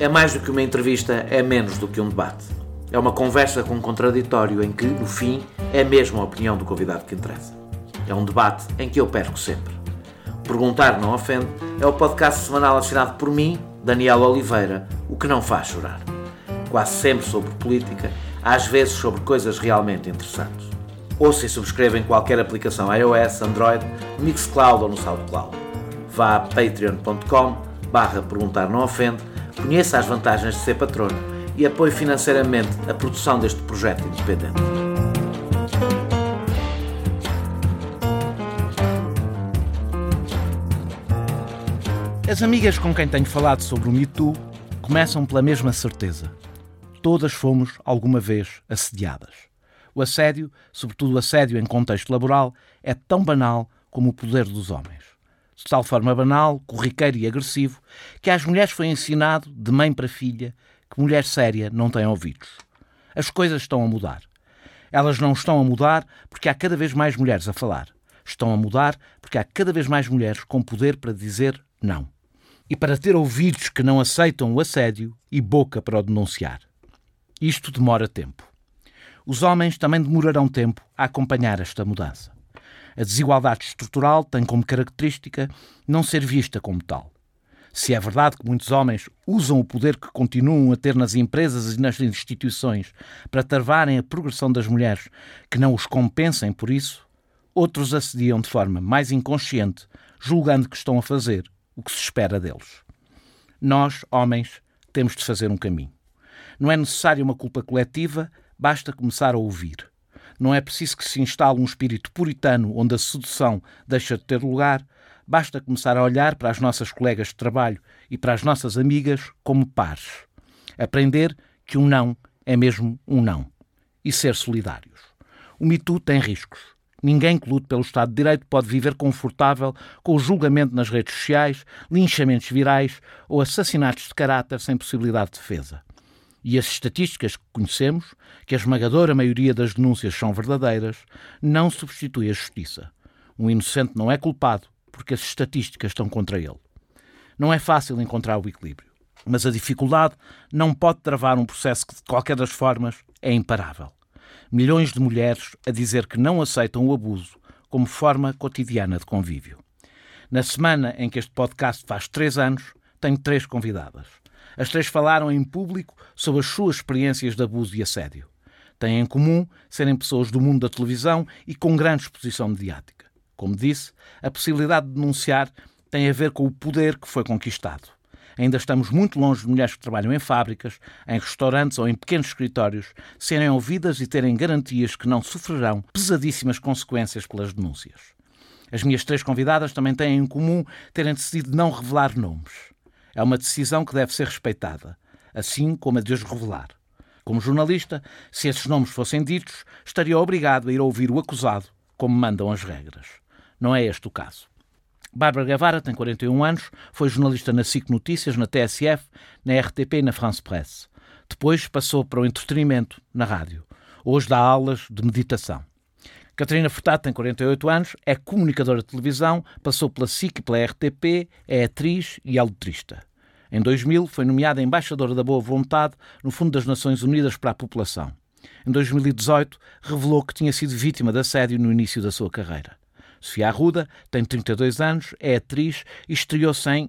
É mais do que uma entrevista, é menos do que um debate. É uma conversa com um contraditório em que, no fim, é mesmo a opinião do convidado que interessa. É um debate em que eu perco sempre. Perguntar Não Ofende é o podcast semanal assinado por mim, Daniel Oliveira, o que não faz chorar. Quase sempre sobre política, às vezes sobre coisas realmente interessantes. Ouça e subscreva em qualquer aplicação iOS, Android, Mixcloud ou no SoundCloud. Vá a patreon.com/perguntar não ofende, conheça as vantagens de ser patrono e apoie financeiramente a produção deste projeto independente. As amigas com quem tenho falado sobre o Me Too começam pela mesma certeza. Todas fomos, alguma vez, assediadas. O assédio, sobretudo o assédio em contexto laboral, é tão banal como o poder dos homens. De tal forma banal, corriqueiro e agressivo, que às mulheres foi ensinado, de mãe para filha, que mulher séria não tem ouvidos. As coisas estão a mudar. Elas não estão a mudar porque há cada vez mais mulheres a falar. Estão a mudar porque há cada vez mais mulheres com poder para dizer não. E para ter ouvidos que não aceitam o assédio e boca para o denunciar. Isto demora tempo. Os homens também demorarão tempo a acompanhar esta mudança. A desigualdade estrutural tem como característica não ser vista como tal. Se é verdade que muitos homens usam o poder que continuam a ter nas empresas e nas instituições para travarem a progressão das mulheres que não os compensem por isso, outros assediam de forma mais inconsciente, julgando que estão a fazer o que se espera deles. Nós, homens, temos de fazer um caminho. Não é necessária uma culpa coletiva, basta começar a ouvir. Não é preciso que se instale um espírito puritano onde a sedução deixa de ter lugar, basta começar a olhar para as nossas colegas de trabalho e para as nossas amigas como pares. Aprender que um não é mesmo um não. E ser solidários. O Me Too tem riscos. Ninguém que lute pelo Estado de Direito pode viver confortável com o julgamento nas redes sociais, linchamentos virais ou assassinatos de caráter sem possibilidade de defesa. E as estatísticas que conhecemos, que a esmagadora maioria das denúncias são verdadeiras, não substitui a justiça. Um inocente não é culpado porque as estatísticas estão contra ele. Não é fácil encontrar o equilíbrio, mas a dificuldade não pode travar um processo que, de qualquer das formas, é imparável. Milhões de mulheres a dizer que não aceitam o abuso como forma cotidiana de convívio. Na semana em que este podcast faz 3 anos, tenho 3 convidadas. As 3 falaram em público sobre as suas experiências de abuso e assédio. Têm em comum serem pessoas do mundo da televisão e com grande exposição mediática. Como disse, a possibilidade de denunciar tem a ver com o poder que foi conquistado. Ainda estamos muito longe de mulheres que trabalham em fábricas, em restaurantes ou em pequenos escritórios, serem ouvidas e terem garantias que não sofrerão pesadíssimas consequências pelas denúncias. As minhas 3 convidadas também têm em comum terem decidido não revelar nomes. É uma decisão que deve ser respeitada, assim como a de os revelar. Como jornalista, se esses nomes fossem ditos, estaria obrigado a ir ouvir o acusado, como mandam as regras. Não é este o caso. Bárbara Guevara tem 41 anos, foi jornalista na SIC Notícias, na TSF, na RTP e na France Presse. Depois passou para o entretenimento na rádio. Hoje dá aulas de meditação. Catarina Furtado tem 48 anos, é comunicadora de televisão, passou pela SIC e pela RTP, é atriz e é letrista. Em 2000 foi nomeada embaixadora da boa vontade no Fundo das Nações Unidas para a População. Em 2018 revelou que tinha sido vítima de assédio no início da sua carreira. Sofia Arruda tem 32 anos, é atriz e estreou-se em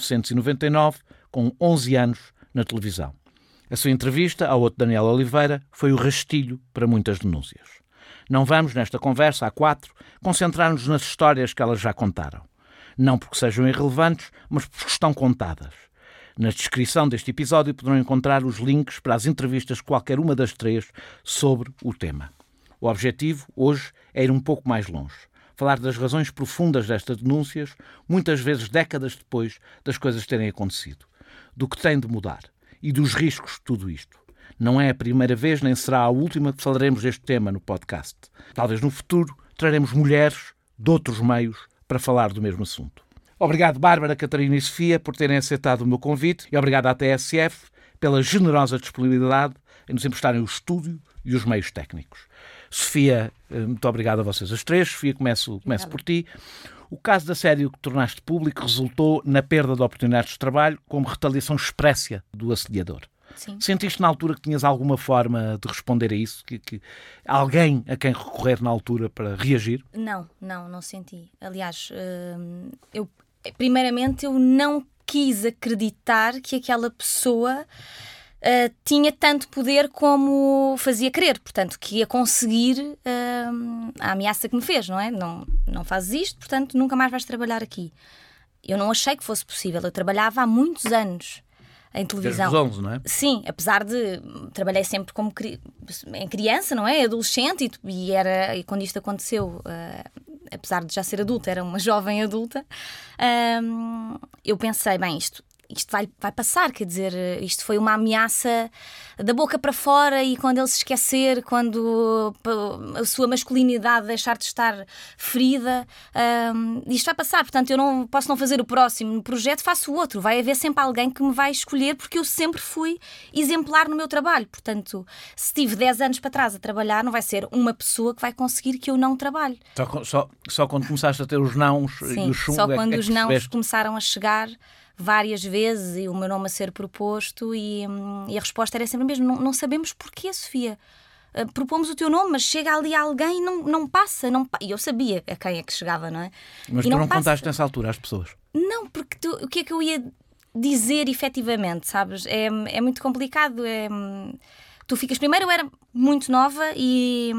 1999, com 11 anos, na televisão. A sua entrevista ao outro Daniel Oliveira foi o rastilho para muitas denúncias. Não vamos, nesta conversa, a 4, concentrar-nos nas histórias que elas já contaram. Não porque sejam irrelevantes, mas porque estão contadas. Na descrição deste episódio poderão encontrar os links para as entrevistas de qualquer uma das 3 sobre o tema. O objetivo, hoje, é ir um pouco mais longe. Falar das razões profundas destas denúncias, muitas vezes décadas depois das coisas terem acontecido. Do que tem de mudar e dos riscos de tudo isto. Não é a primeira vez, nem será a última que falaremos deste tema no podcast. Talvez no futuro traremos mulheres de outros meios para falar do mesmo assunto. Obrigado, Bárbara, Catarina e Sofia, por terem aceitado o meu convite e obrigado à TSF pela generosa disponibilidade em nos emprestarem o estúdio e os meios técnicos. Sofia, muito obrigado a vocês as três. Sofia, começo por ti. O caso de assédio que tornaste público resultou na perda de oportunidades de trabalho como retaliação expressa do assediador. Sim. Sentiste na altura que tinhas alguma forma de responder a isso? Que alguém a quem recorrer na altura para reagir? Não senti. Aliás, primeiramente eu não quis acreditar que aquela pessoa tinha tanto poder como fazia crer, portanto, que ia conseguir a ameaça que me fez, não é? Não fazes isto, portanto, nunca mais vais trabalhar aqui. Eu não achei que fosse possível. Eu trabalhava há muitos anos em televisão. Desde os 11, não é? Sim, apesar de... Trabalhei sempre como em criança, não é? Adolescente, e quando isto aconteceu, apesar de já ser adulta, era uma jovem adulta, eu pensei, bem, isto vai passar, quer dizer, isto foi uma ameaça da boca para fora, e quando ele se esquecer, quando a sua masculinidade deixar de estar ferida, isto vai passar. Portanto, eu não posso não fazer o próximo projeto, faço o outro. Vai haver sempre alguém que me vai escolher, porque eu sempre fui exemplar no meu trabalho. Portanto, se tive 10 anos para trás a trabalhar, não vai ser uma pessoa que vai conseguir que eu não trabalhe. Só quando começaste a ter os nãos e os chumbo, só quando os nãos começaram a chegar várias vezes, e o meu nome a ser proposto, e a resposta era sempre a mesma. Não sabemos porquê, Sofia. Propomos o teu nome, mas chega ali alguém e não passa. E eu sabia a quem é que chegava, não é? Mas e tu não contaste nessa altura às pessoas? Não, porque o que é que eu ia dizer efetivamente, sabes? É muito complicado. Tu ficas... Primeiro, eu era muito nova e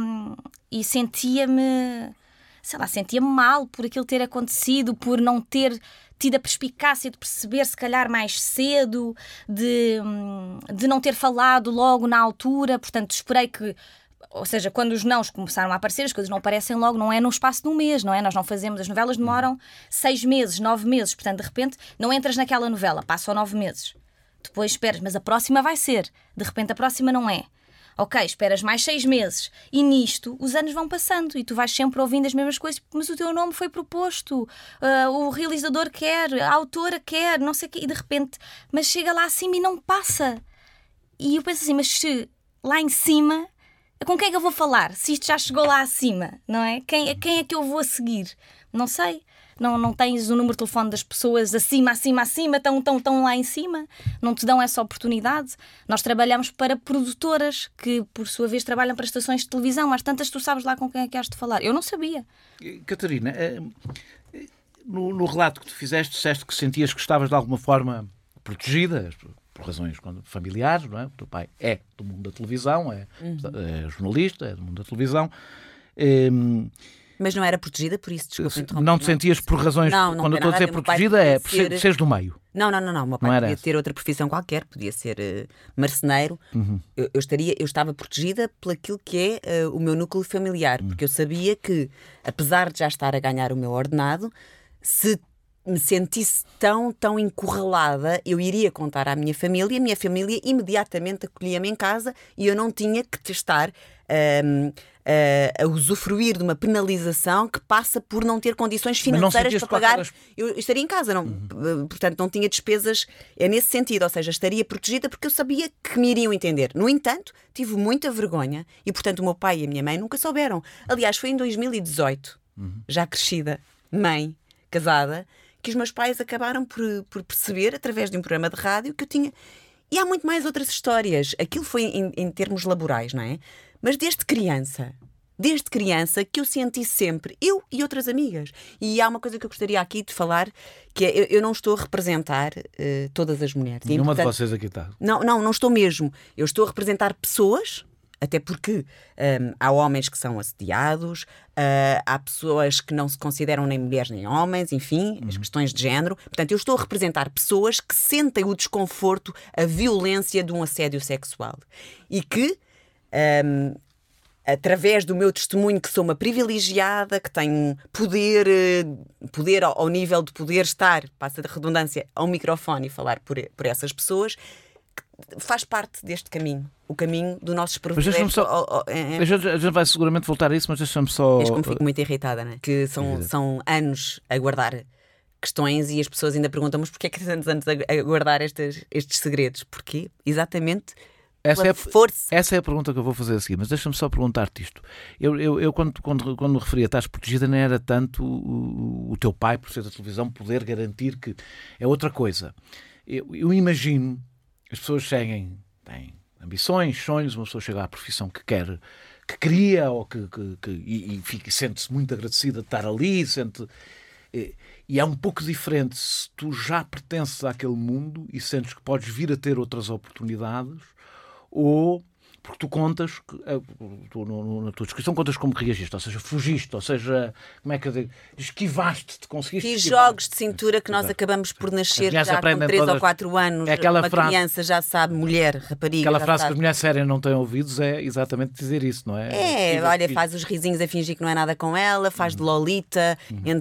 sentia-me mal por aquilo ter acontecido, por não ter tido a perspicácia de perceber, se calhar mais cedo, de não ter falado logo na altura. Portanto, esperei que... Ou seja, quando os nãos começaram a aparecer, as coisas não aparecem logo, não é no espaço de um mês, não é? Nós não fazemos... As novelas demoram 6 meses, 9 meses. Portanto, de repente, não entras naquela novela, passam 9 meses. Depois esperas, mas a próxima vai ser. De repente, a próxima não é. Ok, esperas mais 6 meses. E nisto, os anos vão passando e tu vais sempre ouvindo as mesmas coisas. Mas o teu nome foi proposto, o realizador quer, a autora quer, não sei o quê. E de repente, mas chega lá acima e não passa. E eu penso assim, mas se lá em cima, com quem é que eu vou falar? Se isto já chegou lá acima, não é? Quem é que eu vou seguir? Não sei. Não tens o número de telefone das pessoas acima, tão lá em cima. Não te dão essa oportunidade. Nós trabalhamos para produtoras que, por sua vez, trabalham para estações de televisão. Às tantas, tu sabes lá com quem é que has de falar. Eu não sabia. Catarina, no relato que tu fizeste, disseste que sentias que estavas de alguma forma protegida, por razões familiares, não é? O teu pai é do mundo da televisão, é jornalista, é do mundo da televisão. Mas não era protegida por isso, desculpa. Não te sentias por razões... Quando eu estou a dizer protegida é por seres do meio. Não. O meu pai podia ter outra profissão qualquer, podia ser marceneiro. Uhum. Eu estava protegida por aquilo que é o meu núcleo familiar, porque eu sabia que, apesar de já estar a ganhar o meu ordenado, se me sentisse tão encurralada, eu iria contar à minha família, a minha família imediatamente acolhia-me em casa e eu não tinha que estar a usufruir de uma penalização que passa por não ter condições financeiras para pagar. Eu estaria em casa, portanto não tinha despesas nesse sentido, ou seja, estaria protegida porque eu sabia que me iriam entender. No entanto, tive muita vergonha e, portanto, o meu pai e a minha mãe nunca souberam. Aliás, foi em 2018, já crescida, mãe, casada, que os meus pais acabaram por perceber, através de um programa de rádio, que eu tinha... E há muito mais outras histórias. Aquilo foi em termos laborais, não é? Mas desde criança que eu senti sempre, eu e outras amigas. E há uma coisa que eu gostaria aqui de falar, que é, eu não estou a representar todas as mulheres. Nenhuma de vocês aqui está. Não estou mesmo. Eu estou a representar pessoas... Até porque há homens que são assediados, há pessoas que não se consideram nem mulheres nem homens, enfim, as questões de género. Portanto, eu estou a representar pessoas que sentem o desconforto, a violência de um assédio sexual. E que, através do meu testemunho, que sou uma privilegiada, que tenho poder ao nível de poder estar, passa de redundância, ao microfone e falar por essas pessoas, faz parte deste caminho. O caminho do nosso privilégios. A gente vai seguramente voltar a isso, mas deixa-me só... Como fico muito irritada, não é? Que são anos a guardar questões e as pessoas ainda perguntam, mas porquê é que tantos anos a guardar estes segredos? Porquê? Exatamente força. Essa é a pergunta que eu vou fazer a seguir, mas deixa-me só perguntar-te isto. Eu quando me referia a estás protegida, não era tanto o teu pai, por ser da televisão, poder garantir que é outra coisa. Eu imagino as pessoas têm ambições, sonhos, uma pessoa chega à profissão que quer, que queria, ou e sente-se muito agradecida de estar ali, e é um pouco diferente se tu já pertences àquele mundo e sentes que podes vir a ter outras oportunidades, ou porque tu contas, na tua descrição contas como reagiste, ou seja, fugiste, ou seja, como é que eu digo, esquivaste-te, conseguiste E esquivar. jogos de cintura que nós acabamos por nascer já com 3 todas... ou 4 anos, uma criança já sabe, mulher, rapariga. Aquela frase que as mulheres sérias não têm ouvidos é exatamente dizer isso, não é? Olha, faz os risinhos a fingir que não é nada com ela, faz de lolita,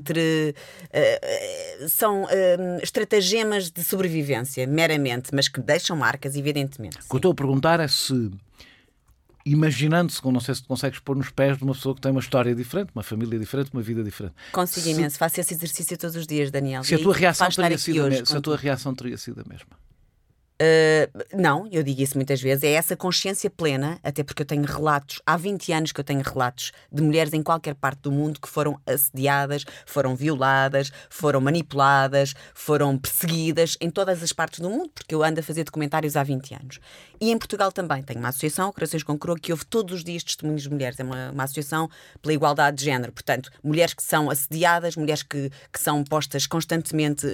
são estratagemas de sobrevivência, meramente, mas que deixam marcas, evidentemente. O que eu estou a perguntar é se, imaginando-se, não sei se te consegues pôr nos pés de uma pessoa que tem uma história diferente, uma família diferente, uma vida diferente. Consigo imenso, faço esse exercício todos os dias, Daniel. Se a tua reação teria sido a mesma? Não, eu digo isso muitas vezes, é essa consciência plena, até porque eu tenho relatos, há 20 anos que eu tenho relatos de mulheres em qualquer parte do mundo que foram assediadas, foram violadas, foram manipuladas, foram perseguidas em todas as partes do mundo, porque eu ando a fazer documentários há 20 anos. E em Portugal também tenho uma associação, Corações com Coroa, que ouve todos os dias testemunhos de mulheres, é uma associação pela igualdade de género, portanto, mulheres que são assediadas, mulheres que são postas constantemente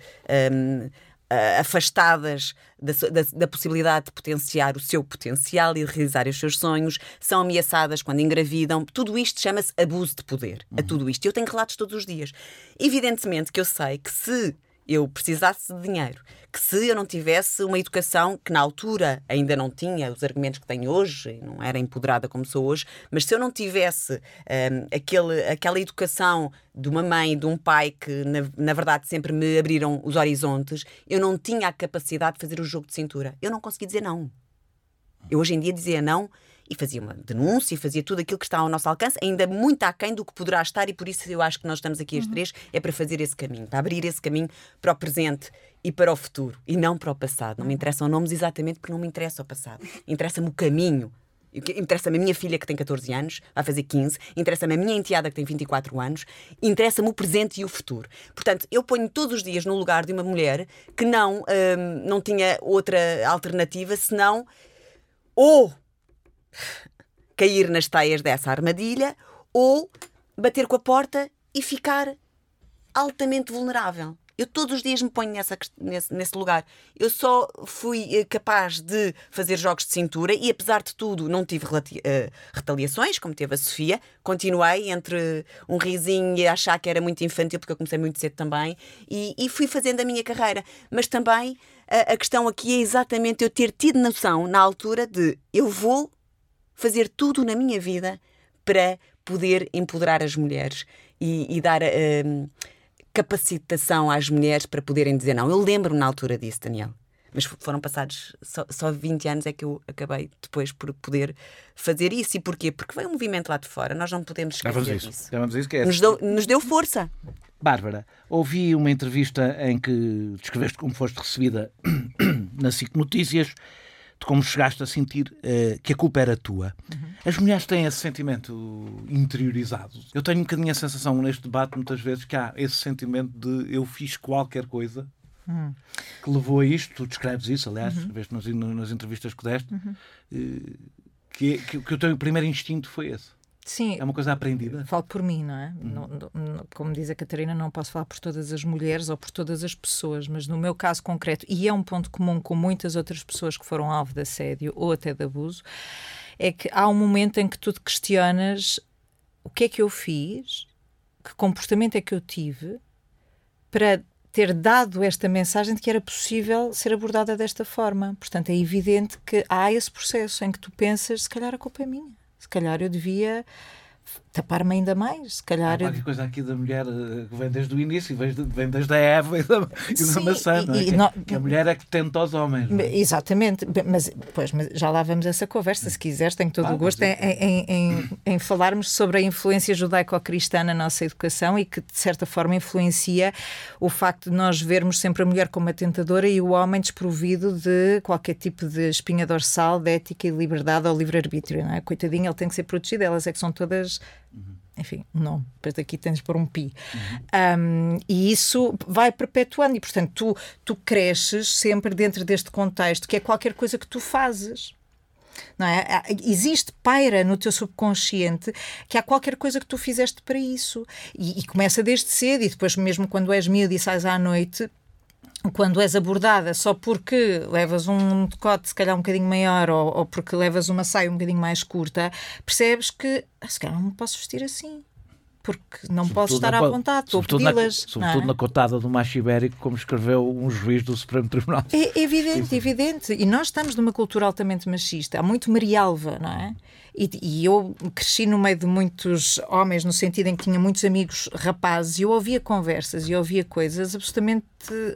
afastadas da possibilidade de potenciar o seu potencial e de realizar os seus sonhos, são ameaçadas quando engravidam. Tudo isto chama-se abuso de poder. A tudo isto. Eu tenho relatos todos os dias. Evidentemente que eu sei que se eu precisasse de dinheiro, que se eu não tivesse uma educação que na altura ainda não tinha os argumentos que tenho hoje, não era empoderada como sou hoje, mas se eu não tivesse aquela educação de uma mãe e de um pai que na verdade sempre me abriram os horizontes, eu não tinha a capacidade de fazer o jogo de cintura. Eu não conseguia dizer não. Eu hoje em dia dizia não e fazia uma denúncia e fazia tudo aquilo que está ao nosso alcance, ainda muito aquém do que poderá estar, e por isso eu acho que nós estamos aqui as três, é para fazer esse caminho, para abrir esse caminho para o presente e para o futuro, e não para o passado. Não me interessam nomes exatamente porque não me interessa o passado. Interessa-me o caminho. Interessa-me a minha filha que tem 14 anos, vai fazer 15, interessa-me a minha enteada que tem 24 anos, interessa-me o presente e o futuro. Portanto, eu ponho todos os dias no lugar de uma mulher que não tinha outra alternativa senão ou cair nas teias dessa armadilha ou bater com a porta e ficar altamente vulnerável. Eu todos os dias me ponho nesse lugar. Eu só fui capaz de fazer jogos de cintura e, apesar de tudo, não tive retaliações, como teve a Sofia. Continuei entre um risinho e achar que era muito infantil, porque eu comecei muito cedo também, e fui fazendo a minha carreira. Mas também a questão aqui é exatamente eu ter tido noção, na altura, de eu vou fazer tudo na minha vida para poder empoderar as mulheres e dar capacitação às mulheres para poderem dizer não. Eu lembro-me na altura disso, Daniel. Mas foram passados só 20 anos é que eu acabei depois por poder fazer isso. E porquê? Porque veio um movimento lá de fora. Nós não podemos esquecer disso. Nos deu força. Bárbara, ouvi uma entrevista em que descreveste como foste recebida na SIC Notícias, de como chegaste a sentir que a culpa era tua. As mulheres têm esse sentimento interiorizado. Eu tenho um bocadinho a sensação neste debate, muitas vezes, que há esse sentimento de eu fiz qualquer coisa que levou a isto. Tu descreves isso, aliás, escreveste nas entrevistas que deste, que o teu primeiro instinto foi esse. Sim, é uma coisa aprendida. Falo por mim, não é? Como diz a Catarina, não posso falar por todas as mulheres ou por todas as pessoas, mas no meu caso concreto, e é um ponto comum com muitas outras pessoas que foram alvo de assédio ou até de abuso, é que há um momento em que tu te questionas o que é que eu fiz, que comportamento é que eu tive para ter dado esta mensagem de que era possível ser abordada desta forma. Portanto, é evidente que há esse processo em que tu pensas, se calhar a culpa é minha. Se calhar eu devia tapar-me ainda mais, se calhar. Há qualquer coisa aqui da mulher que vem desde o início, vem desde a Eva e da maçã, não é? Que a mulher é que tenta aos homens. Não é? Exatamente, mas já lá vamos a essa conversa, se quiseres, tenho todo o gosto em falarmos sobre a influência judaico-cristã na nossa educação e que, de certa forma, influencia o facto de nós vermos sempre a mulher como a tentadora e o homem desprovido de qualquer tipo de espinha dorsal, de ética e liberdade ou livre-arbítrio, não é? Coitadinho, ele tem que ser protegido, elas é que são todas... Enfim, não, depois daqui tens de pôr um pi. E isso vai perpetuando e, portanto, tu cresces sempre dentro deste contexto, que é qualquer coisa que tu fazes. Não é? Paira no teu subconsciente que há qualquer coisa que tu fizeste para isso. E começa desde cedo, e depois mesmo quando és miúdo e sais à noite... Quando és abordada só porque levas um decote se calhar um bocadinho maior ou porque levas uma saia um bocadinho mais curta, percebes que se calhar não me posso vestir assim, porque não posso estar à vontade, estou a pedi-las. Sobretudo na cotada do macho ibérico, como escreveu um juiz do Supremo Tribunal. É evidente. E nós estamos numa cultura altamente machista. Há muito Marialva, não é? E eu cresci no meio de muitos homens, no sentido em que tinha muitos amigos rapazes, e eu ouvia conversas e ouvia coisas absolutamente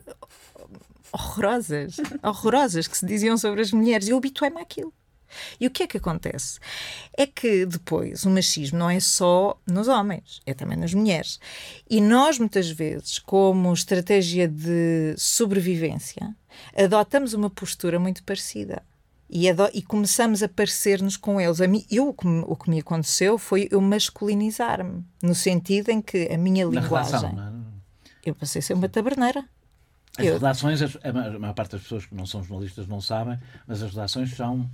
horrorosas que se diziam sobre as mulheres. E eu habituei-me àquilo. E o que é que acontece? É que depois o machismo não é só nos homens, é também nas mulheres. E nós, muitas vezes, como estratégia de sobrevivência, adotamos uma postura muito parecida. E começamos a parecer-nos com eles. O que me aconteceu foi eu masculinizar-me, no sentido em que a minha linguagem... Relação, não é? Eu passei a ser uma taberneira. As redações, a maior parte das pessoas que não são jornalistas não sabem, mas as redações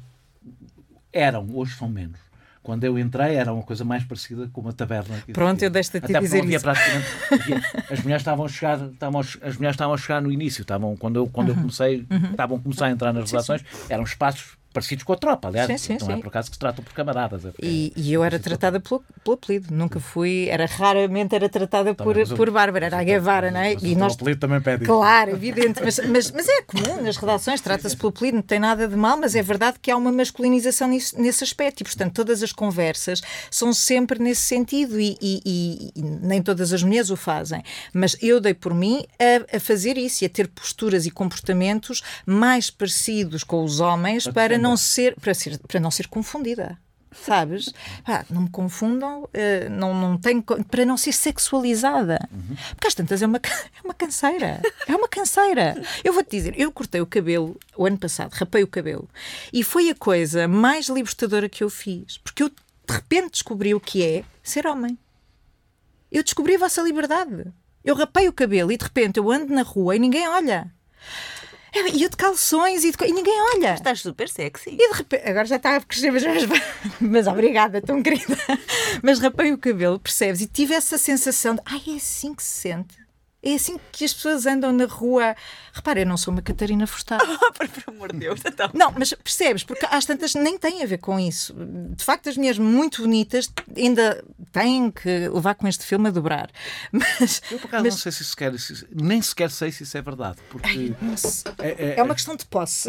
hoje são menos. Quando eu entrei era uma coisa mais parecida com uma taberna. Pronto, eu deixo-te a dizer isso. As mulheres estavam a chegar no início, quando eu comecei, começar a entrar nas redações, eram espaços parecidos com a tropa, aliás, não é por acaso que se tratam por camaradas. E eu era tratada pelo apelido, nunca fui, raramente era tratada por Bárbara, era a Guevara, não é? E nós, o apelido também pede. Claro, evidente, mas é comum nas redações, trata-se pelo apelido, não tem nada de mal, mas é verdade que há uma masculinização nesse aspecto e, portanto, todas as conversas são sempre nesse sentido e nem todas as mulheres o fazem, mas eu dei por mim a fazer isso e a ter posturas e comportamentos mais parecidos com os homens para não ser confundida, sabes? Não me confundam, para não ser sexualizada. Porque às tantas é uma canseira. É uma canseira. Eu vou-te dizer, eu cortei o cabelo o ano passado, rapei o cabelo, e foi a coisa mais libertadora que eu fiz, porque eu de repente descobri o que é ser homem. Eu descobri a vossa liberdade. Eu rapei o cabelo e de repente eu ando na rua e ninguém olha. E eu de calções e ninguém olha. Estás super sexy. E de repente, agora já está a crescer, mas obrigada, tão querida. Mas rapei o cabelo, percebes? E tive essa sensação de, é assim que se sente. É assim que as pessoas andam na rua. Repara, eu não sou uma Catarina Furtado. Por amor de Deus. Então. Não, mas percebes? Porque às tantas nem tem a ver com isso. De facto, as mulheres muito bonitas ainda têm que levar com este filme a dobrar. Eu, por acaso, não sei se isso nem sequer sei se isso é verdade. Porque é uma questão de posse.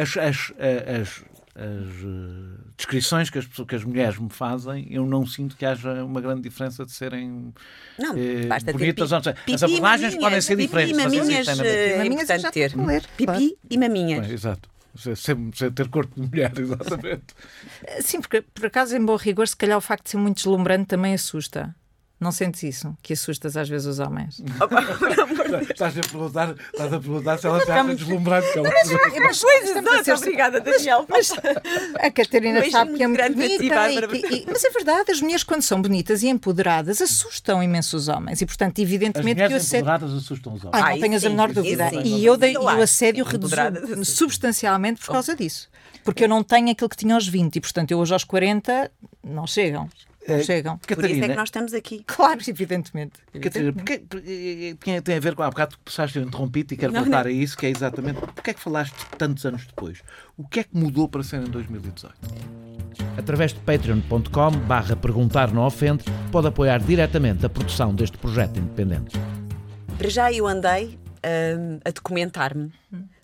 As descrições que as mulheres me fazem, eu não sinto que haja uma grande diferença de serem bonitas ou não sei. As abordagens podem ser diferentes. Maminhas é importante ter. Pipi e maminhas. Exato. Sem ter corpo de mulher, exatamente. Sim, porque por acaso, em bom rigor, se calhar o facto de ser muito deslumbrante também assusta. Não sentes isso? Que assustas às vezes os homens? Estás a perguntar se ela se acha deslumbrante. Obrigada, Daniel. Mas a Catarina sabe que é muito bonita. Mas é verdade, as mulheres, quando são bonitas e empoderadas, assustam imenso os homens. E, portanto, evidentemente que o assédio... empoderadas assustam os homens. Não tenhas a menor dúvida. E o assédio reduziu substancialmente por causa disso. Porque eu não tenho aquilo que tinha aos 20 e, portanto, eu hoje aos 40 não chegam. Chegam. Catarina, por isso é que nós estamos aqui. Claro, evidentemente. Catarina, tem a ver com há bocado que passaste, eu interrompi-te e quero voltar a isso, que é exatamente porque é que falaste tantos anos depois? O que é que mudou para ser em 2018? Através de patreon.com/perguntar não ofende, pode apoiar diretamente a produção deste projeto independente. Para já eu andei a documentar-me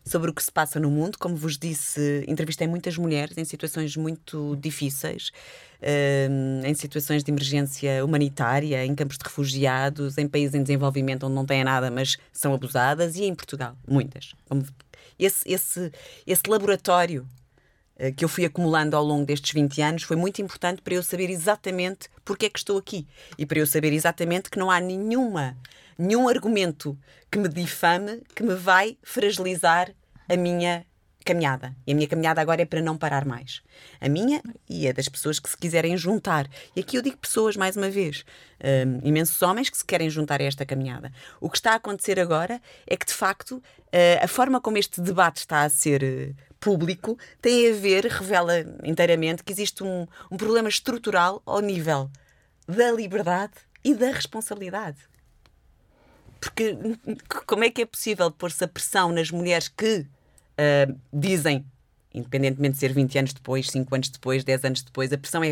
sobre o que se passa no mundo. Como vos disse, entrevistei muitas mulheres em situações muito difíceis, em situações de emergência humanitária, em campos de refugiados, em países em desenvolvimento onde não têm nada, mas são abusadas, e em Portugal, muitas. Esse laboratório que eu fui acumulando ao longo destes 20 anos foi muito importante para eu saber exatamente porque é que estou aqui e para eu saber exatamente que não há nenhum argumento que me difame que me vai fragilizar a minha caminhada. E a minha caminhada agora é para não parar mais. A minha e a das pessoas que se quiserem juntar. E aqui eu digo pessoas, mais uma vez, imensos homens que se querem juntar a esta caminhada. O que está a acontecer agora é que, de facto, a forma como este debate está a ser público tem a ver, revela inteiramente que existe um problema estrutural ao nível da liberdade e da responsabilidade. Porque como é que é possível pôr-se a pressão nas mulheres que dizem, independentemente de ser 20 anos depois, 5 anos depois, 10 anos depois, a pressão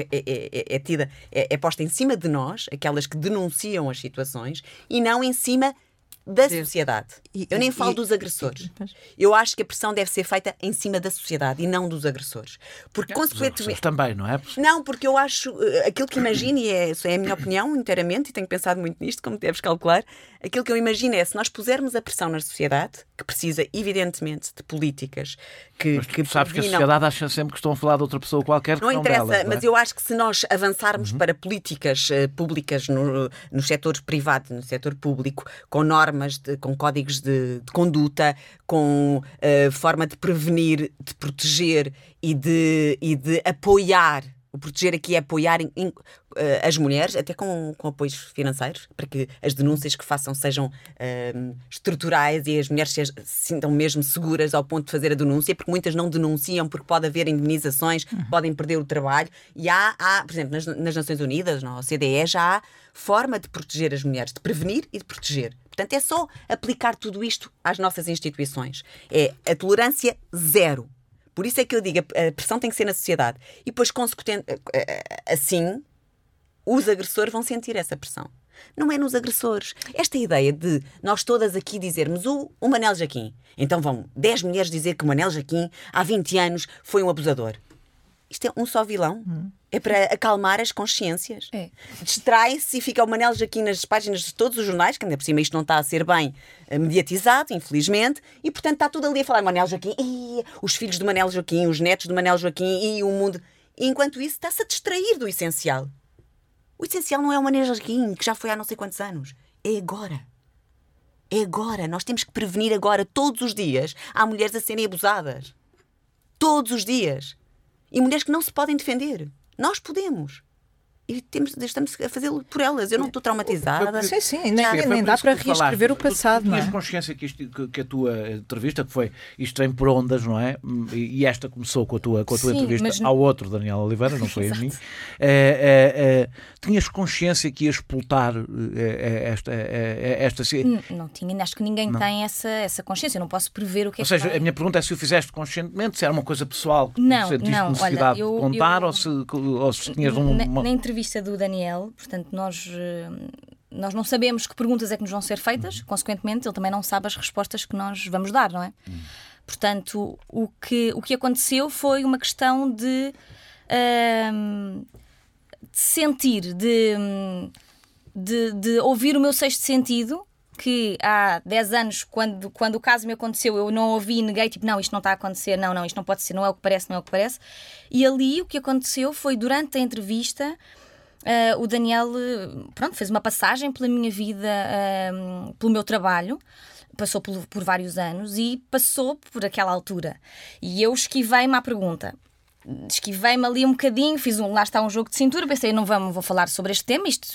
é posta em cima de nós, aquelas que denunciam as situações, e não em cima da sociedade. Eu nem falo dos agressores. Eu acho que a pressão deve ser feita em cima da sociedade e não dos agressores. Porque, consequentemente, também, não é? Não, porque eu acho, aquilo que imagino, e é a minha opinião inteiramente, e tenho pensado muito nisto, como deves calcular, aquilo que eu imagino é, se nós pusermos a pressão na sociedade, que precisa, evidentemente, de políticas Mas tu sabes que a sociedade acha sempre que estão a falar de outra pessoa qualquer. Não interessa, delas, não é? mas eu acho que se nós avançarmos para políticas públicas no setor privado e no setor público, com normas, com códigos de conduta, com forma de prevenir, de proteger e de apoiar. O proteger aqui é apoiar as mulheres, até com apoios financeiros, para que as denúncias que façam sejam estruturais e as mulheres se sintam mesmo seguras ao ponto de fazer a denúncia, porque muitas não denunciam porque pode haver indemnizações, podem perder o trabalho. E há por exemplo, nas Nações Unidas, na OCDE, já há forma de proteger as mulheres, de prevenir e de proteger. Portanto, é só aplicar tudo isto às nossas instituições. É a tolerância zero. Por isso é que eu digo, a pressão tem que ser na sociedade. E depois, assim, os agressores vão sentir essa pressão. Não é nos agressores. Esta ideia de nós todas aqui dizermos o Manel Jaquim. Então vão 10 mulheres dizer que o Manel Jaquim, há 20 anos, foi um abusador. Isto é um só vilão. É para acalmar as consciências. Distrai-se e fica o Manel Jaquim nas páginas de todos os jornais, que ainda por cima isto não está a ser bem mediatizado, infelizmente, e portanto está tudo ali a falar Manel Jaquim, os filhos do Manel Jaquim, os netos do Manel Jaquim e o mundo. E enquanto isso está-se a distrair do essencial. O essencial não é o Manel Jaquim, que já foi há não sei quantos anos. É agora. É agora. Nós temos que prevenir agora, todos os dias, há mulheres a serem abusadas. Todos os dias. E mulheres que não se podem defender. Nós podemos. E estamos a fazê-lo por elas. Eu não estou traumatizada. Sim, nem dá para reescrever o passado, não é? Tinhas consciência que a tua entrevista, que foi isto vem por ondas, não é? E esta começou com a tua entrevista ao outro Daniel Oliveira, não foi a mim. Tinhas consciência que ias explotar esta... Não tinha, acho que ninguém tem essa consciência. Eu não posso prever o que é que Ou seja, a minha pergunta é se o fizeste conscientemente, se era uma coisa pessoal que sentiste necessidade de contar, ou se tinhas Na entrevista do Daniel, portanto, nós não sabemos que perguntas é que nos vão ser feitas, consequentemente, ele também não sabe as respostas que nós vamos dar, não é? Portanto, o que aconteceu foi uma questão de sentir, de ouvir o meu sexto sentido, que há 10 anos, quando o caso me aconteceu, eu não ouvi e neguei, tipo, não, isto não está a acontecer, não, isto não pode ser, não é o que parece. E ali o que aconteceu foi, durante a entrevista, o Daniel, fez uma passagem pela minha vida, pelo meu trabalho, passou por vários anos e passou por aquela altura. E eu esquivei-me à pergunta. Esquivei-me ali um bocadinho, lá está um jogo de cintura, pensei, não vou falar sobre este tema, isto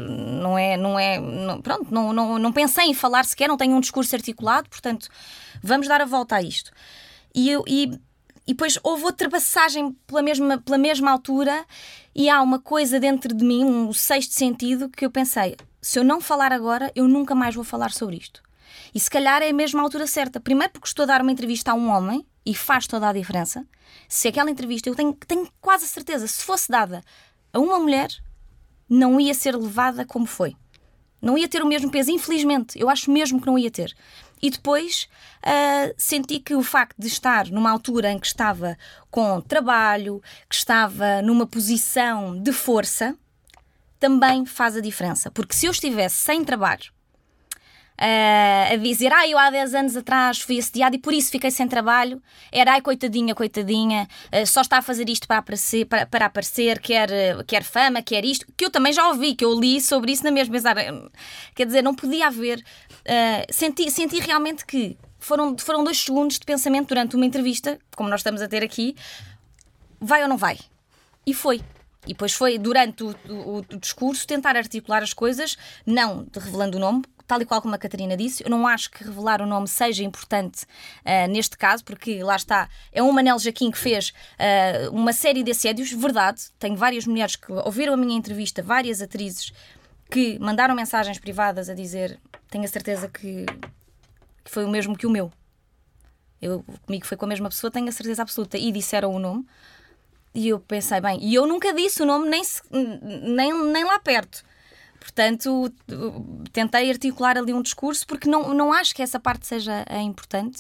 não pensei em falar sequer, não tenho um discurso articulado, portanto, vamos dar a volta a isto. E depois houve outra passagem pela mesma altura e há uma coisa dentro de mim, um sexto sentido, que eu pensei, se eu não falar agora, eu nunca mais vou falar sobre isto. E se calhar é a mesma altura certa. Primeiro porque estou a dar uma entrevista a um homem e faz toda a diferença. Se aquela entrevista, eu tenho quase a certeza, se fosse dada a uma mulher, não ia ser levada como foi. Não ia ter o mesmo peso, infelizmente. Eu acho mesmo que não ia ter. E depois senti que o facto de estar numa altura em que estava com trabalho, que estava numa posição de força, também faz a diferença. Porque se eu estivesse sem trabalho, a dizer, eu há 10 anos atrás fui assediada e por isso fiquei sem trabalho, era, coitadinha, só está a fazer isto para aparecer, quer fama, quer isto, que eu também já ouvi, que eu li sobre isso na mesma. Quer dizer, não podia haver. Senti realmente que foram 2 segundos de pensamento durante uma entrevista, como nós estamos a ter aqui, vai ou não vai? E foi. E depois foi, durante o discurso, tentar articular as coisas, não revelando o nome, tal e qual como a Catarina disse. Eu não acho que revelar o nome seja importante neste caso, porque lá está, é um Manel Jaquim que fez uma série de assédios, verdade. Tenho várias mulheres que ouviram a minha entrevista, várias atrizes que mandaram mensagens privadas a dizer, tenho a certeza que foi o mesmo que o meu. Comigo foi com a mesma pessoa, tenho a certeza absoluta. E disseram o nome. E eu pensei, bem, e eu nunca disse o nome nem lá perto. Portanto, tentei articular ali um discurso, porque não acho que essa parte seja importante.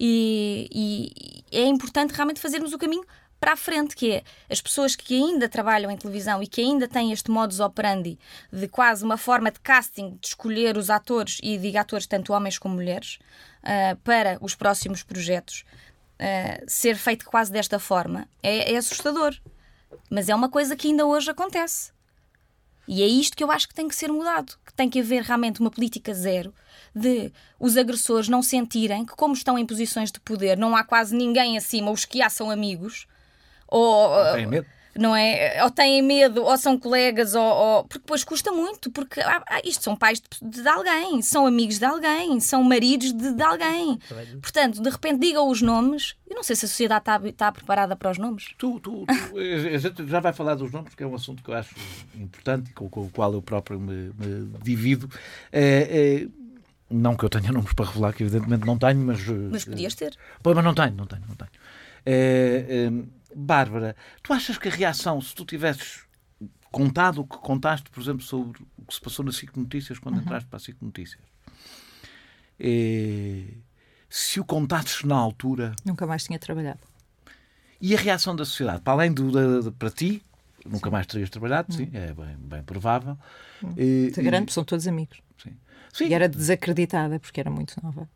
E é importante realmente fazermos o caminho para a frente, que é as pessoas que ainda trabalham em televisão e que ainda têm este modus operandi de quase uma forma de casting, de escolher os atores, e digo atores tanto homens como mulheres, para os próximos projetos, ser feito quase desta forma, é assustador. Mas é uma coisa que ainda hoje acontece. E é isto que eu acho que tem que ser mudado, que tem que haver realmente uma política zero de os agressores não sentirem que, como estão em posições de poder, não há quase ninguém acima, os que há são amigos, ou têm medo. Não é? Ou têm medo, ou são colegas, porque depois custa muito, porque isto são pais de alguém, são amigos de alguém, são maridos de alguém. Portanto, de repente digam os nomes. Eu não sei se a sociedade está preparada para os nomes. A gente já vai falar dos nomes, que é um assunto que eu acho importante e com o qual eu próprio me divido. Não que eu tenha nomes para revelar, que evidentemente não tenho, mas... Mas podias ter. Pois, mas não tenho. Bárbara, tu achas que a reação, se tu tivesses contado o que contaste, por exemplo, sobre o que se passou na SIC Notícias, quando entraste para a SIC Notícias, se o contasses na altura... Nunca mais tinha trabalhado. E a reação da sociedade? Para além para ti, nunca mais terias trabalhado, sim, é bem provável. Te garanto, são todos amigos. Sim. E era desacreditada, porque era muito nova.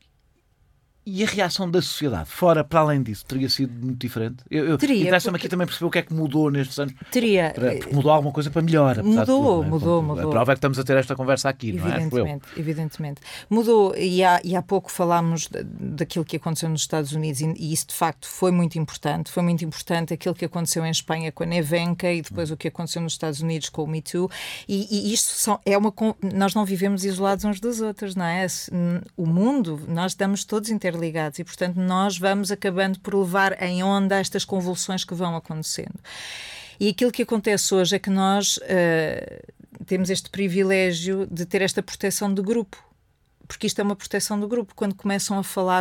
E a reação da sociedade, para além disso, teria sido muito diferente? Interessa-me aqui também perceber o que é que mudou nestes anos. Porque mudou alguma coisa para melhor. Mudou. A prova é que estamos a ter esta conversa aqui, Evidentemente. Mudou. E há pouco falámos daquilo que aconteceu nos Estados Unidos, e isso de facto foi muito importante. Foi muito importante aquilo que aconteceu em Espanha com a Nevenka e depois o que aconteceu nos Estados Unidos com o Me Too. E isto nós não vivemos isolados uns dos outros, não é? O mundo, nós estamos todos interligados e, portanto, nós vamos acabando por levar em onda estas convulsões que vão acontecendo. E aquilo que acontece hoje é que nós temos este privilégio de ter esta proteção de grupo. Porque isto é uma proteção do grupo. Quando começam a falar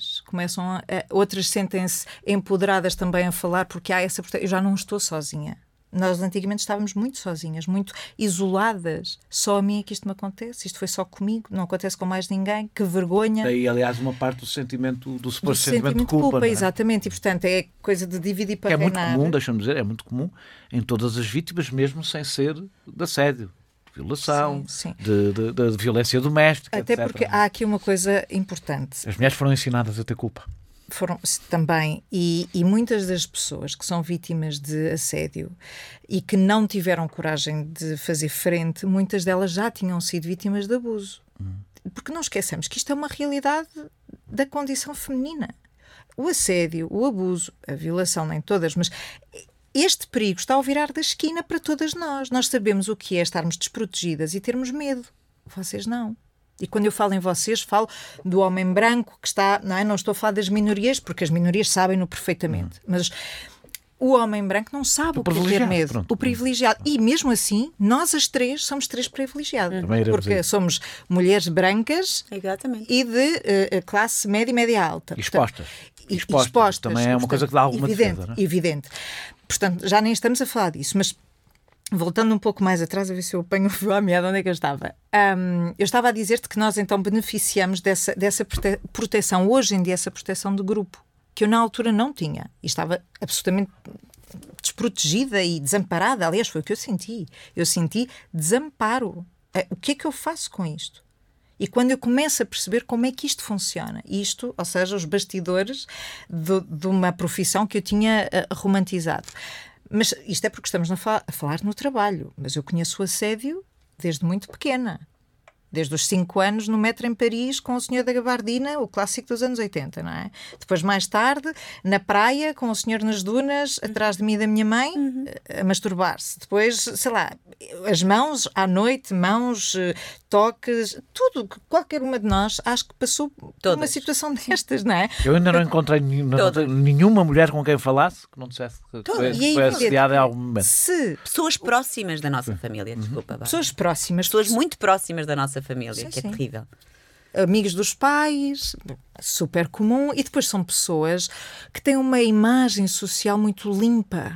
outras sentem-se empoderadas também a falar, porque há essa proteção. Eu já não estou sozinha. Nós antigamente estávamos muito sozinhas, muito isoladas. Só a mim é que isto me acontece. Isto foi só comigo, não acontece com mais ninguém. Que vergonha. Daí, aliás, uma parte do sentimento, do suposto sentimento de culpa. Não é? Exatamente. E, portanto, é coisa de dividir para reinar. É muito comum, deixa-me dizer, é muito comum em todas as vítimas, mesmo sem ser de assédio, de violação, sim. De violência doméstica, até etc. Porque há aqui uma coisa importante. As mulheres foram ensinadas a ter culpa. Foram também, e muitas das pessoas que são vítimas de assédio e que não tiveram coragem de fazer frente, muitas delas já tinham sido vítimas de abuso. Porque não esqueçamos que isto é uma realidade da condição feminina. O assédio, o abuso, a violação, nem todas, mas este perigo está ao virar da esquina para todas nós. Nós sabemos o que é estarmos desprotegidas e termos medo. Vocês não. E quando eu falo em vocês, falo do homem branco que está... Não estou a falar das minorias, porque as minorias sabem-no perfeitamente. Mas o homem branco não sabe o que é ter medo. Pronto. O privilegiado. E mesmo assim, nós as três somos três privilegiadas. Porque somos mulheres brancas. Exatamente. E de classe média e média alta. Expostas. Expostas. Também é uma coisa que dá alguma defesa. Não é? Evidente. Portanto, já nem estamos a falar disso. Mas voltando um pouco mais atrás, a ver se eu apanho o fio à meada, onde é que eu estava? Eu estava a dizer-te que nós então beneficiamos dessa proteção, hoje em dia, essa proteção de grupo, que eu na altura não tinha. E estava absolutamente desprotegida e desamparada. Aliás, foi o que eu senti. Eu senti desamparo. O que é que eu faço com isto? E quando eu começo a perceber como é que isto funciona, isto, ou seja, os bastidores de uma profissão que eu tinha romantizado. Mas isto é porque estamos a falar no trabalho. Mas eu conheço o assédio desde muito pequena. Desde os 5 anos no metro em Paris com o senhor da gabardina, o clássico dos anos 80, não é? Depois, mais tarde, na praia, com o senhor nas dunas, atrás de mim e da minha mãe, a masturbar-se. Depois, sei lá, as mãos à noite, mãos, toques, tudo, qualquer uma de nós, acho que passou por uma situação destas, não é? Eu ainda não encontrei nenhuma mulher com quem falasse que não dissesse que foi assediada em algum momento. Pessoas próximas da nossa família, desculpa. Pessoas próximas. Pessoas muito próximas da nossa família, sim, que é terrível. Amigos dos pais, super comum, e depois são pessoas que têm uma imagem social muito limpa.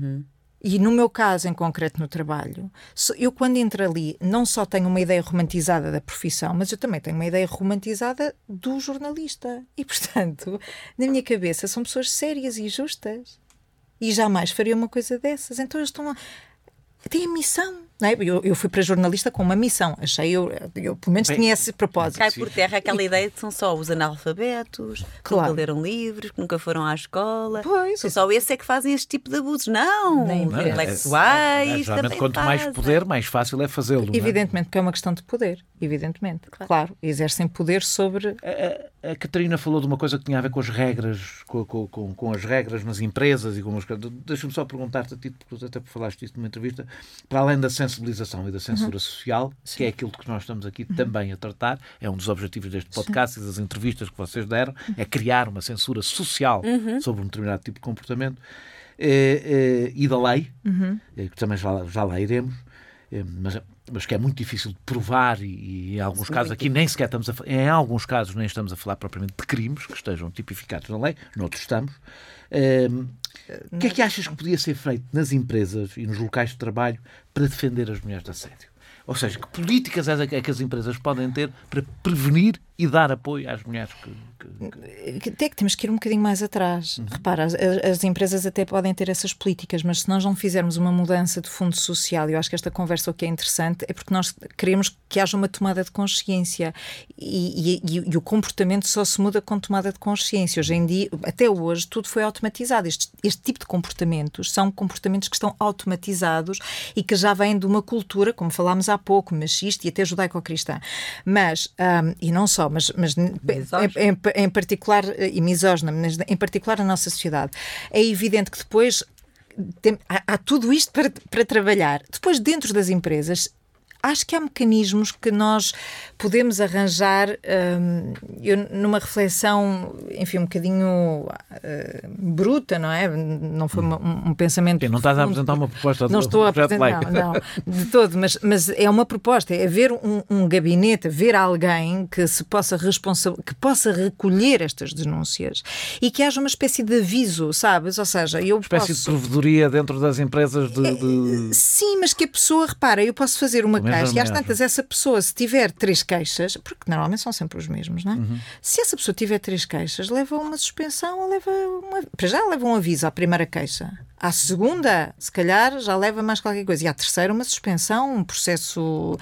E no meu caso, em concreto, no trabalho, eu quando entro ali não só tenho uma ideia romantizada da profissão, mas eu também tenho uma ideia romantizada do jornalista. E, portanto, na minha cabeça são pessoas sérias e justas. E jamais faria uma coisa dessas. Então eles estão têm a missão. Não é? Eu fui para jornalista com uma missão. Achei, eu pelo menos tinha esse propósito. Cai por terra aquela ideia de que são só os analfabetos, que nunca leram livros, que nunca foram à escola. Pois. Só esse é que fazem este tipo de abusos. Não, intelectuais. Geralmente, quanto mais poder, mais fácil é fazê-lo. Evidentemente, porque é uma questão de poder. Evidentemente. Claro. Exercem poder sobre... A Catarina falou de uma coisa que tinha a ver com as regras, com as regras nas empresas e com as... Deixa-me só perguntar-te a ti, porque até falaste disso numa entrevista, para além da sensibilização e da censura social, que é aquilo que nós estamos aqui também a tratar, é um dos objetivos deste podcast e das entrevistas que vocês deram, é criar uma censura social sobre um determinado tipo de comportamento e da lei, que também já lá iremos, mas que é muito difícil de provar e em alguns casos aqui nem sequer estamos em alguns casos nem estamos a falar propriamente de crimes que estejam tipificados na lei, noutros estamos. O que é que achas que podia ser feito nas empresas e nos locais de trabalho para defender as mulheres de assédio? Ou seja, que políticas é que as empresas podem ter para prevenir e dar apoio às mulheres Até que temos que ir um bocadinho mais atrás. Repara, as empresas até podem ter essas políticas, mas se nós não fizermos uma mudança de fundo social, eu acho que esta conversa o que é interessante é porque nós queremos que haja uma tomada de consciência e o comportamento só se muda com tomada de consciência. Hoje em dia, até hoje, tudo foi automatizado. Este tipo de comportamentos são comportamentos que estão automatizados e que já vêm de uma cultura, como falámos há pouco, machista e até judaico-cristã. Mas, e não só, mas em particular, e misógina, mas em particular a nossa sociedade, é evidente que depois há tudo isto para trabalhar. Depois, dentro das empresas, acho que há mecanismos que nós podemos arranjar, eu numa reflexão, enfim, um bocadinho bruta, não é? Não foi um pensamento... Não estás a apresentar uma proposta de Não estou a apresentar, não, de todo, mas é uma proposta, é haver um gabinete, haver alguém que se possa que possa recolher estas denúncias e que haja uma espécie de aviso, sabes? Ou seja, eu espécie de provedoria dentro das empresas Sim, mas que a pessoa, repara, eu posso fazer uma queixa e às tantas essa pessoa, se tiver 3 queixas, porque normalmente são sempre os mesmos, não é? Se essa pessoa tiver 3 queixas, leva uma suspensão ou já leva um aviso à primeira queixa. À segunda, se calhar, já leva mais qualquer coisa. E à terceira, uma suspensão, um processo...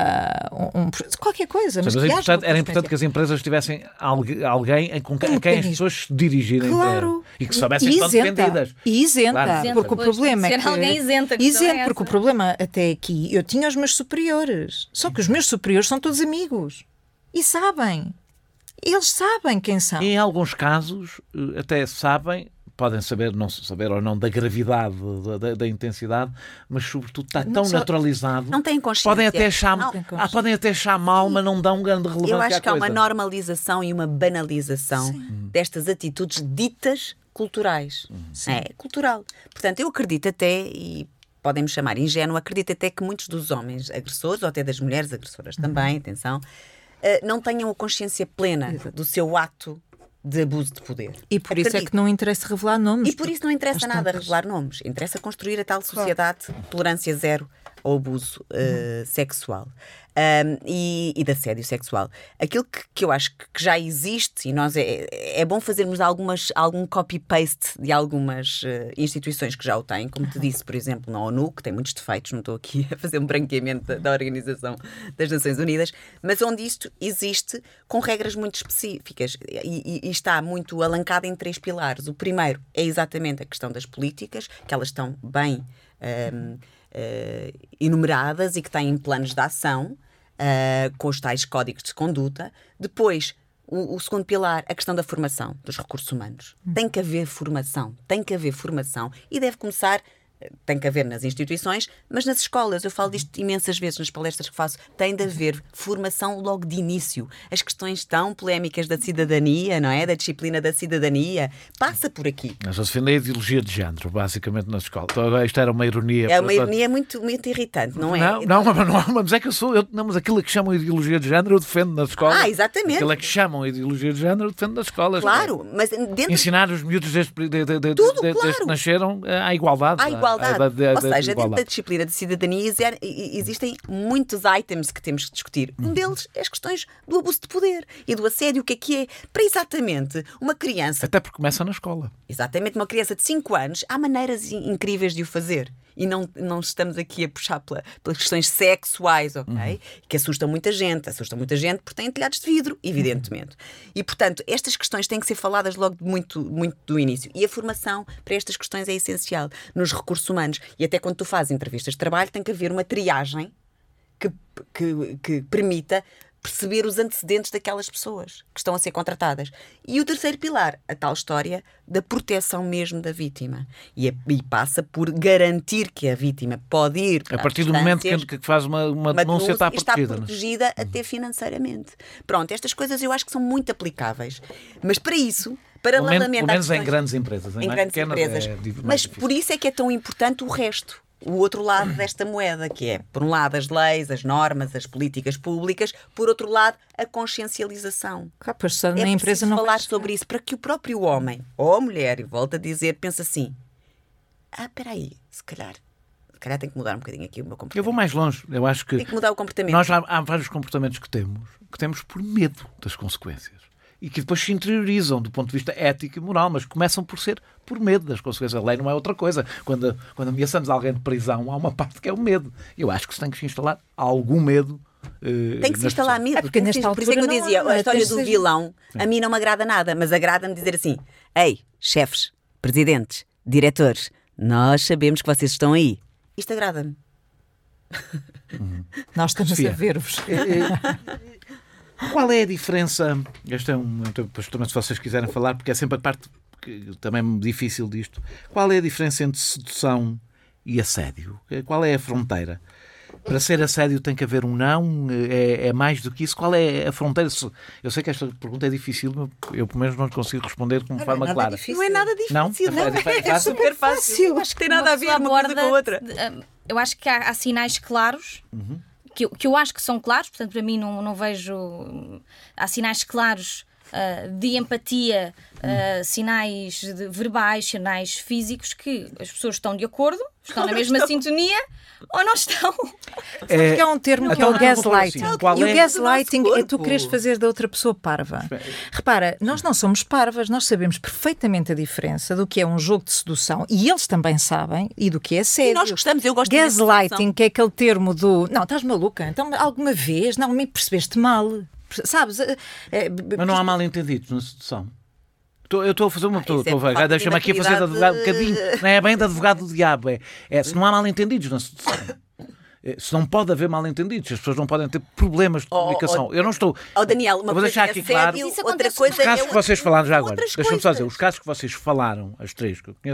qualquer coisa. Mas era importante que as empresas tivessem alguém com quem as pessoas se dirigirem. Claro. E que soubessem que estão defendidas. E isenta. Claro. Porque o problema é que... alguém isenta. Porque o problema até aqui, eu tinha os meus superiores. Só que os meus superiores são todos amigos. E sabem. Eles sabem quem são. Em alguns casos, até sabem... Podem saber, não saber ou não da gravidade, da intensidade, mas sobretudo está tão naturalizado. Não têm consciência. Podem até achar mal, mas não dão grande relevância à coisa. Eu acho que há uma normalização e uma banalização destas atitudes ditas culturais. É cultural. Portanto, eu acredito até, e podem-me chamar ingênuo, acredito até que muitos dos homens agressores, ou até das mulheres agressoras também, atenção, não tenham a consciência plena do seu ato de abuso de poder. E por isso é que não interessa revelar nomes. E por isso não interessa nada revelar nomes. Interessa construir a tal sociedade de tolerância zero ao abuso sexual e de assédio sexual. Aquilo que eu acho que já existe, e nós é bom fazermos algum copy-paste de algumas instituições que já o têm, como te disse, por exemplo, na ONU, que tem muitos defeitos, não estou aqui a fazer um branqueamento da Organização das Nações Unidas, mas onde isto existe com regras muito específicas e está muito alancado em 3 pilares. O primeiro é exatamente a questão das políticas, que elas estão bem enumeradas e que têm planos de ação, com os tais códigos de conduta. Depois, o segundo pilar, a questão da formação dos recursos humanos. Tem que haver formação e deve começar, tem que haver nas instituições, mas nas escolas. Eu falo disto imensas vezes nas palestras que faço. Tem de haver formação logo de início. As questões tão polémicas da cidadania, não é? Da disciplina da cidadania, passa por aqui. Mas a defender a ideologia de género, basicamente, na escola. Então, isto era uma ironia. É uma ironia muito, muito irritante, não é? Não, mas é que mas aquilo que chamam de ideologia de género eu defendo nas escolas. Exatamente. Aquilo que chamam de ideologia de género eu defendo nas escolas. Claro, mas dentro... Ensinar os miúdos desde que nasceram à igualdade. Ou seja, dentro da disciplina de cidadania existem muitos items que temos que discutir. Um deles é as questões do abuso de poder e do assédio, o que é para exatamente uma criança... Até porque começa na escola. Exatamente, uma criança de 5 anos, há maneiras incríveis de o fazer. E não estamos aqui a puxar pelas questões sexuais, ok? Que assustam muita gente porque têm telhados de vidro, evidentemente. E, portanto, estas questões têm que ser faladas logo muito, muito do início. E a formação para estas questões é essencial nos recursos humanos. E até quando tu fazes entrevistas de trabalho, tem que haver uma triagem que permita perceber os antecedentes daquelas pessoas que estão a ser contratadas. E o terceiro pilar, a tal história da proteção mesmo da vítima. E passa por garantir que a vítima pode ir a partir do momento que faz uma denúncia, está protegida até financeiramente. Pronto, estas coisas eu acho que são muito aplicáveis. Mas para isso, paralelamente... Pelo menos em grandes empresas. Em grandes empresas. Mas por isso é que é tão importante o resto. O outro lado desta moeda, que é, por um lado, as leis, as normas, as políticas públicas, por outro lado, a consciencialização. Pois na empresa não falar sobre isso para que o próprio homem ou a mulher, e volta a dizer, pensa assim: espera aí, se calhar tem que mudar um bocadinho aqui o meu comportamento. Eu vou mais longe. Eu acho que tem que mudar o comportamento. Nós há vários comportamentos que temos por medo das consequências. E que depois se interiorizam do ponto de vista ético e moral, mas começam por ser por medo das consequências. A lei não é outra coisa. Quando ameaçamos alguém de prisão, há uma parte que é o medo. Eu acho que se tem que se instalar algum medo. Tem que se instalar medo. Porque nesta por isso é que eu dizia, a história do vilão, a mim não me agrada nada, mas agrada-me dizer assim: ei, chefes, presidentes, diretores, nós sabemos que vocês estão aí. Isto agrada-me. Nós estamos a ver-vos. Qual é a diferença? Este depois também, se vocês quiserem falar, porque é sempre a parte também difícil disto. Qual é a diferença entre sedução e assédio? Qual é a fronteira? Para ser assédio tem que haver um não? É mais do que isso? Qual é a fronteira? Eu sei que esta pergunta é difícil, mas eu pelo menos não consigo responder de uma forma clara. Não é nada difícil. Não? É super fácil. Acho que tem nada a ver uma coisa com a outra. Eu acho que há sinais claros. Que eu acho que são claros, portanto, para mim não vejo... Há sinais claros de empatia, sinais verbais, sinais físicos, que as pessoas estão de acordo, estão na mesma sintonia, ou não estão. Que há um termo que é o gaslighting. Assim, E o gaslighting é tu queres fazer da outra pessoa parva. Repara, nós não somos parvas, nós sabemos perfeitamente a diferença do que é um jogo de sedução, e eles também sabem, e do que é assédio. E nós gostamos, eu gosto de gaslighting, que é aquele termo do... Não, estás maluca? Então, alguma vez? Não, me percebeste mal. Sabes? Mas não há mal entendidos na sedução. Eu estou a fazer uma... Deixa-me aqui fazer de advogado um bocadinho. Não é bem de advogado do diabo. Se não há mal entendidos na sedução. Se não pode haver mal entendidos, as pessoas não podem ter problemas de comunicação. Eu não estou... Daniel, uma vou deixar aqui claro. Outra coisa os casos que vocês falaram já agora. Deixa-me só dizer. Os casos que vocês falaram, as três que eu conheço,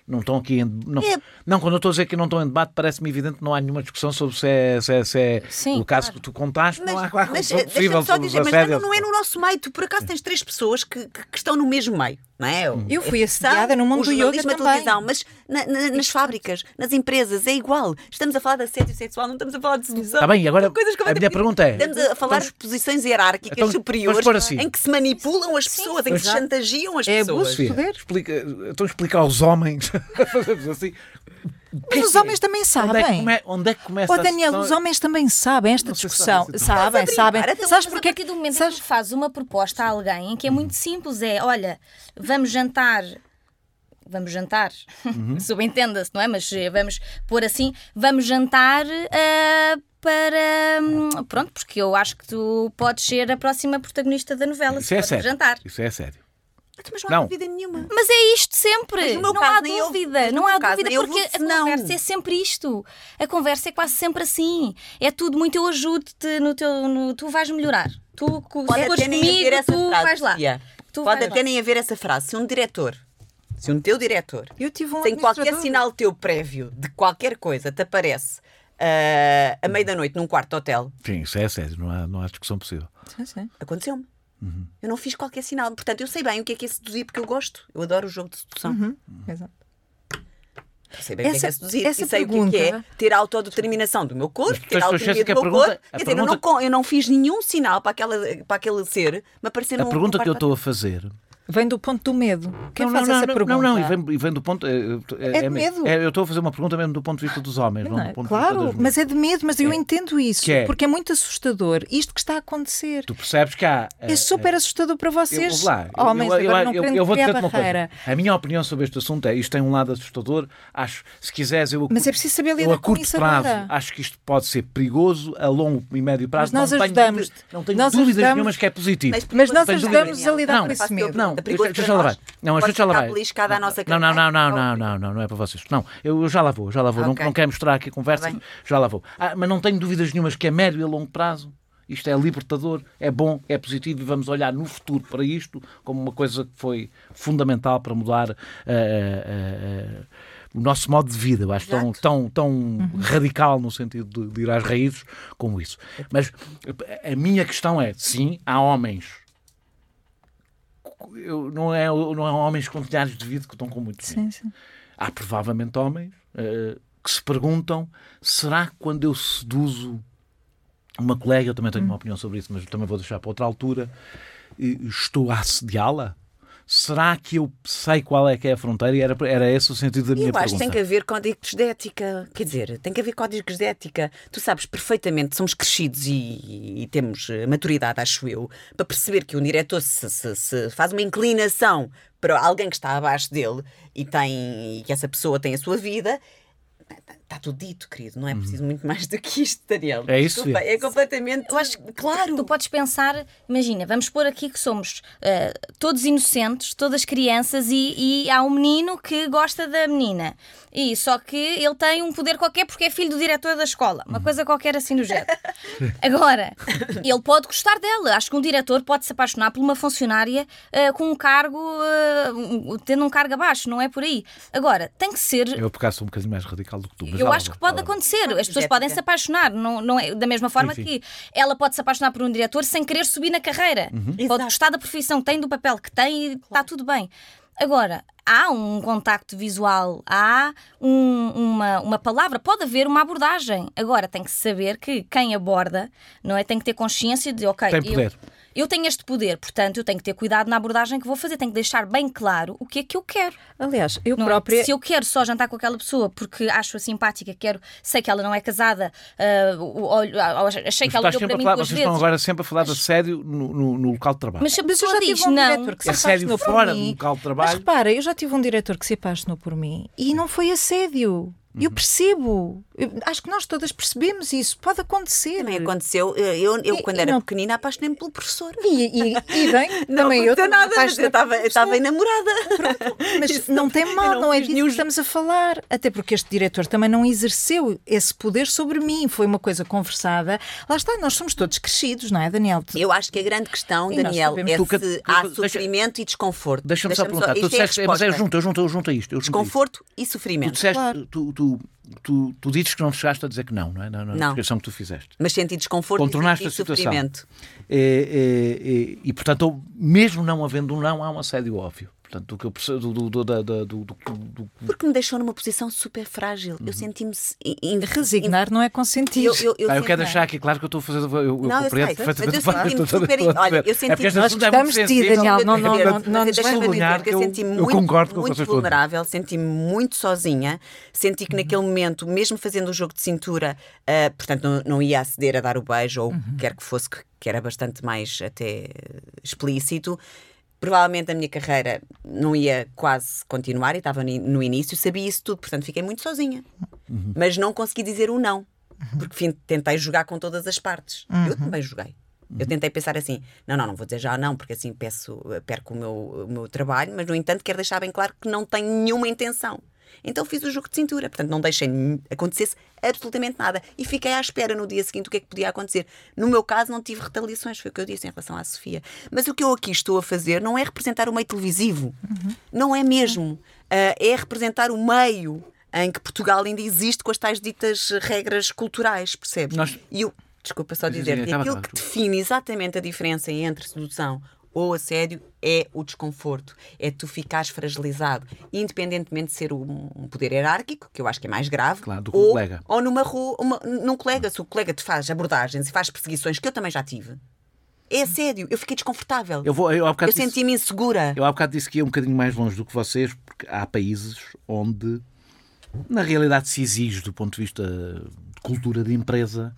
Não estão aqui não, quando eu estou a dizer que não estão em debate, parece-me evidente que não há nenhuma discussão sobre se é Sim, o caso claro. que tu contaste, não há qualquer Mas discussão possível deixa-me só sobre dizer, o mas assédio. não é no nosso meio. Tu, por acaso, tens 3 pessoas que estão no mesmo meio, não é? Eu fui assediada no mundo do yoga jornalismo, a também. televisão, mas nas fábricas, nas empresas, é igual. Estamos a falar de assédio sexual, não estamos a falar de sedução. Está bem, e agora São coisas a minha pergunta é... Estamos a falar de posições hierárquicas Então, superiores vamos pôr assim. em que se manipulam as pessoas, em que se exato. chantagiam as É pessoas. abuso de poder. Então explicar aos homens, fazemos assim... Mas os homens também sabem. Onde é que começa Oh, Daniel, os homens também sabem esta Não sei se discussão. sabem. Sabem. Mas Sabes a porquê? partir do momento em que tu fazes uma proposta a alguém em que é muito simples, olha, vamos jantar, subentenda-se, não é? Mas vamos pôr assim, vamos jantar para... Pronto, porque eu acho que tu podes ser a próxima protagonista da novela. Isso se é podes sério. jantar. Isso é sério. Mas não há Não. dúvida nenhuma. Mas é isto sempre, Mas no meu não caso há nem houve- dúvida, mas no não há meu caso dúvida, nem houve porque a senão. conversa é sempre isto. A conversa é quase sempre assim. É tudo muito, eu ajudo-te tu vais melhorar. Tu, Pode se fores até nem comigo, haver essa tu frase, vais lá. Sofia. Tu Pode vais até lá. nem haver essa frase. Se um teu diretor, Eu tive um sem qualquer administrador. sinal teu prévio de qualquer coisa, te aparece à meia da noite num quarto de hotel, Sim, isso é sério, não há discussão possível. Sim. aconteceu-me. Eu não fiz qualquer sinal. Portanto, eu sei bem o que é seduzir, porque eu gosto. Eu adoro o jogo de sedução. Exato. Eu sei bem o que é seduzir. essa E sei o que é pergunta- ter a autodeterminação do meu corpo, Mas ter a tu autonomia achas que do a meu pergunta- corpo. a Quer dizer, pergunta- eu não fiz nenhum sinal para aquele ser me aparecer A num pergunta que eu quarto estou a fazer... Vem do ponto do medo. Quem Não, faz não, essa não, pergunta? não, e vem do ponto... É de medo. Eu estou a fazer uma pergunta mesmo do ponto de vista dos homens, não Não é? do ponto de vista Claro, das mas mulheres. é de medo, mas eu entendo isso, Que é? porque é muito assustador isto que está a acontecer. Tu percebes que há... É super assustador para vocês, vou lá. homens, agora não querendo vou criar dizer-te uma barreira. coisa. A minha opinião sobre este assunto é, isto tem um lado assustador, acho, se quiseres, Mas é preciso saber eu lidar a com curto isso prazo, agora. acho que isto pode ser perigoso, a longo e médio prazo, Mas nós não ajudamos. não tenho Nós dúvidas ajudamos. nenhumas que é positivo. Mas nós Tenho ajudamos dúvida. a lidar Não, com esse medo. Não, perigoso deixa para lá nós. vai. Não, Pode deixa lá ficar vai. beliscada à nossa Não, não é para vocês. Não, eu já lá vou. Ok. Não quero mostrar aqui a conversa, Tá bem. já lá vou. Mas não tenho dúvidas nenhumas que a médio e a longo prazo isto é libertador, é bom, é positivo e vamos olhar no futuro para isto como uma coisa que foi fundamental para mudar o nosso modo de vida. Eu acho tão radical no sentido de ir às raízes como isso. Mas a minha questão é, sim, há homens... Não é homens com telhados de vidro que estão com muito medo. Sim. Há provavelmente homens que se perguntam: será que quando eu seduzo uma colega, eu também tenho uma opinião sobre isso, mas também vou deixar para outra altura, estou a assediá-la? Será que eu sei qual é que é a fronteira? E era esse o sentido da minha Eu acho que pergunta. tem que haver códigos de ética. Quer dizer, tem que haver códigos de ética. Tu sabes perfeitamente, somos crescidos e temos maturidade, acho eu, para perceber que um diretor se faz uma inclinação para alguém que está abaixo dele e que essa pessoa tem a sua vida. Está tudo dito, querido. Não é preciso muito mais do que isto, Daniel. É isso, Desculpa, Sofia? é completamente... Eu acho que claro. tu podes pensar, imagina, vamos pôr aqui que somos todos inocentes, todas crianças e há um menino que gosta da menina. E só que ele tem um poder qualquer porque é filho do diretor da escola. Uma coisa qualquer assim do género. Agora, ele pode gostar dela. Acho que um diretor pode se apaixonar por uma funcionária com um cargo, tendo um cargo abaixo. Não é por aí. Agora, tem que ser... Eu, por acaso, sou um bocadinho mais radical do que tu. Mas Eu já lá acho vou, que pode já lá vou. acontecer. As pessoas ética. podem se apaixonar. Não é da mesma forma Sim. que ela pode se apaixonar por um diretor sem querer subir na carreira. Pode Exato. gostar da profissão que tem, do papel que tem e está tudo bem. Agora, há um contacto visual, há uma palavra, pode haver uma abordagem. Agora, tem que se saber que quem aborda, não é, tem que ter consciência de, ok, Tem poder. eu tenho este poder, portanto, eu tenho que ter cuidado na abordagem que vou fazer, tenho que deixar bem claro o que é que eu quero. Aliás, eu Não é? própria... Se eu quero só jantar com aquela pessoa porque acho-a simpática, sei que ela não é casada, achei Mas que ela estás deu sempre para a mim falar, duas vocês estão vezes. agora sempre a falar de assédio no local de trabalho. Mas se a Mas eu pessoa já diz tive um não, diretor que se Assédio apaixonou por fora do mim. local de Mas trabalho. repara, eu já tive um diretor que se apaixonou por mim e não foi assédio. Eu percebo. Acho que nós todas percebemos isso. Pode acontecer. Também aconteceu. Eu quando era pequenina, apaixonei-me pelo professor. E bem, Não também eu aconteceu nada, mas apaixonei-me eu estava enamorada. Mas não tem mal, não é disso que estamos a falar. Até porque este diretor também não exerceu esse poder sobre mim. Foi uma coisa conversada. Lá está, nós somos todos crescidos, não é, Daniel? Eu acho que a grande questão, E nós Daniel, sabemos é se há sofrimento e desconforto. Deixa-me só perguntar. Tu isto é a disseste, mas eu resposta. junto a isto. Desconforto e Tu sofrimento. disseste, Claro. tu dizes que não chegaste a dizer que não é? Na descrição que tu fizeste. Mas senti desconforto Contornaste e a situação. sofrimento. E, portanto, mesmo não havendo um não, há um assédio óbvio. Portanto, do que eu percebo Porque me deixou numa posição super frágil. Eu senti-me... Resignar não é consentir. eu quero deixar aqui claro que eu estou a fazer. Eu Não, eu compreendo sei, perfeitamente. mas eu senti-me super... Olha, eu senti... Nós gostamos de ti, Daniel. Não nos Deixa-me sublinhar dizer que que eu eu senti-me concordo com o que muito vocês estão a dizer. vulnerável, senti-me muito sozinha, senti que naquele momento, mesmo fazendo o jogo de cintura, portanto não ia aceder a dar o beijo ou quer que fosse, que era bastante mais até explícito. Provavelmente a minha carreira não ia quase continuar e estava no início, sabia isso tudo, portanto fiquei muito sozinha. Mas não consegui dizer o não, porque tentei jogar com todas as partes. Eu também joguei. Eu tentei pensar assim, não vou dizer já não, porque assim perco o meu trabalho, mas no entanto quero deixar bem claro que não tenho nenhuma intenção. Então fiz o jogo de cintura, portanto não deixei acontecesse absolutamente nada e fiquei à espera no dia seguinte o que é que podia acontecer. No meu caso não tive retaliações, foi o que eu disse em relação à Sofia. Mas o que eu aqui estou a fazer não é representar o meio televisivo, não é mesmo, é representar o meio em que Portugal ainda existe com as tais ditas regras culturais, percebes? E eu, desculpa só dizer, aquilo que define exatamente a diferença entre sedução ou assédio é o desconforto, é tu ficares fragilizado, independentemente de ser um poder hierárquico, que eu acho que é mais grave, claro, do colega. Ou numa rua, num colega, se o colega te faz abordagens e faz perseguições, que eu também já tive, é assédio, eu fiquei desconfortável, eu senti-me insegura. Eu há bocado disse que ia um bocadinho mais longe do que vocês, porque há países onde, na realidade, se exige, do ponto de vista de cultura de empresa,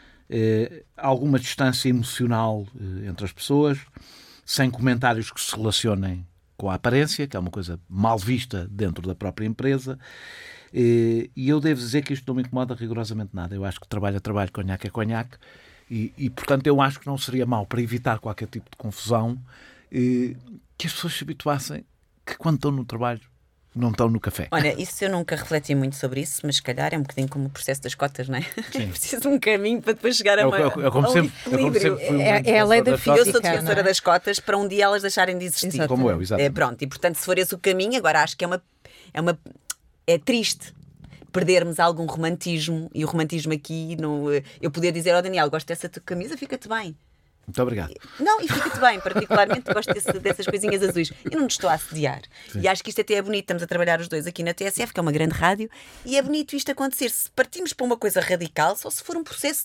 alguma distância emocional entre as pessoas, sem comentários que se relacionem com a aparência, que é uma coisa mal vista dentro da própria empresa. E eu devo dizer que isto não me incomoda rigorosamente nada. Eu acho que trabalho é trabalho, conhaque é conhaque. E, portanto, eu acho que não seria mau, para evitar qualquer tipo de confusão, que as pessoas se habituassem que quando estão no trabalho não estão no café. Olha, isso eu nunca refleti muito sobre isso, mas se calhar é um bocadinho como o processo das cotas, não é? Preciso de um caminho para depois chegar a como sempre é a lei da física. Eu sou defensora das cotas para um dia elas deixarem de existir. Exatamente. Como eu, exatamente. Pronto, e portanto, se for esse o caminho, agora acho que é triste perdermos algum romantismo, e o romantismo aqui, eu podia dizer ao Daniel, gosto dessa tua camisa, fica-te bem. Muito obrigado. Não, e fica-te bem, particularmente gosto dessas coisinhas azuis. Eu não te estou a assediar. Sim. E acho que isto até é bonito. Estamos a trabalhar os dois aqui na TSF, que é uma grande rádio, e é bonito isto acontecer. Se partimos para uma coisa radical, só se for um processo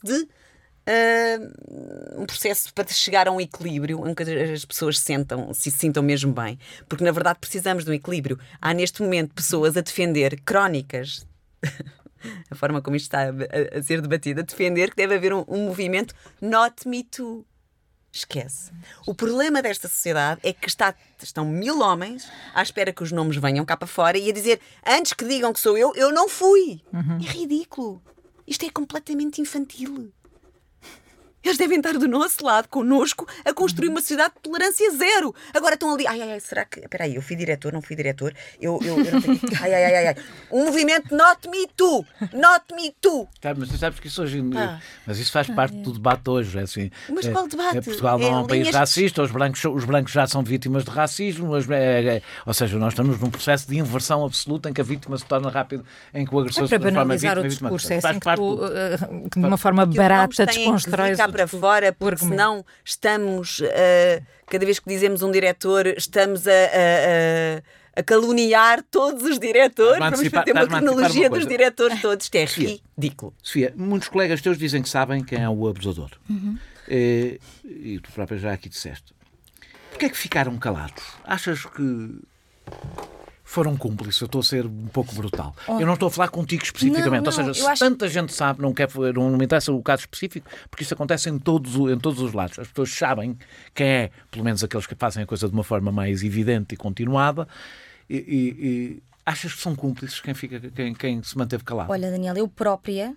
para chegar a um equilíbrio em que as pessoas se sintam mesmo bem. Porque na verdade precisamos de um equilíbrio. Há neste momento pessoas a defender crónicas. A forma como isto está a ser debatido, a defender que deve haver um movimento Not Me Too. Esquece. O problema desta sociedade é que estão 1000 homens à espera que os nomes venham cá para fora e a dizer, antes que digam que sou eu não fui. É ridículo. Isto é completamente infantil. Eles devem estar do nosso lado, connosco, a construir uma sociedade de tolerância zero. Agora estão ali, será que... Espera aí, eu fui diretor, não fui diretor? Eu não tenho... Um movimento Not Me Too! Not Me Too! Mas tu sabes que isso hoje... Mas isso faz parte do debate hoje. É assim, mas qual debate? Portugal não é um país racista, os brancos já são vítimas de racismo, ou seja, nós estamos num processo de inversão absoluta em que a vítima se torna rápido, em que o agressor se transforma em vítima. O discurso, é assim que de uma forma barata desconstrói para fora, porque senão estamos, cada vez que dizemos um diretor, estamos a caluniar todos os diretores. Vamos ter uma cronologia dos diretores todos. Isto é ridículo. Sofia, muitos colegas teus dizem que sabem quem é o abusador. E tu própria já aqui disseste. Porquê é que ficaram calados? Achas que foram cúmplices? Eu estou a ser um pouco brutal. Eu não estou a falar contigo especificamente. Ou seja, se tanta gente sabe, não me interessa o caso específico, porque isso acontece em todos os lados. As pessoas sabem quem é, pelo menos aqueles que fazem a coisa de uma forma mais evidente e continuada. Achas que são cúmplices quem se manteve calado? Olha, Daniel, eu própria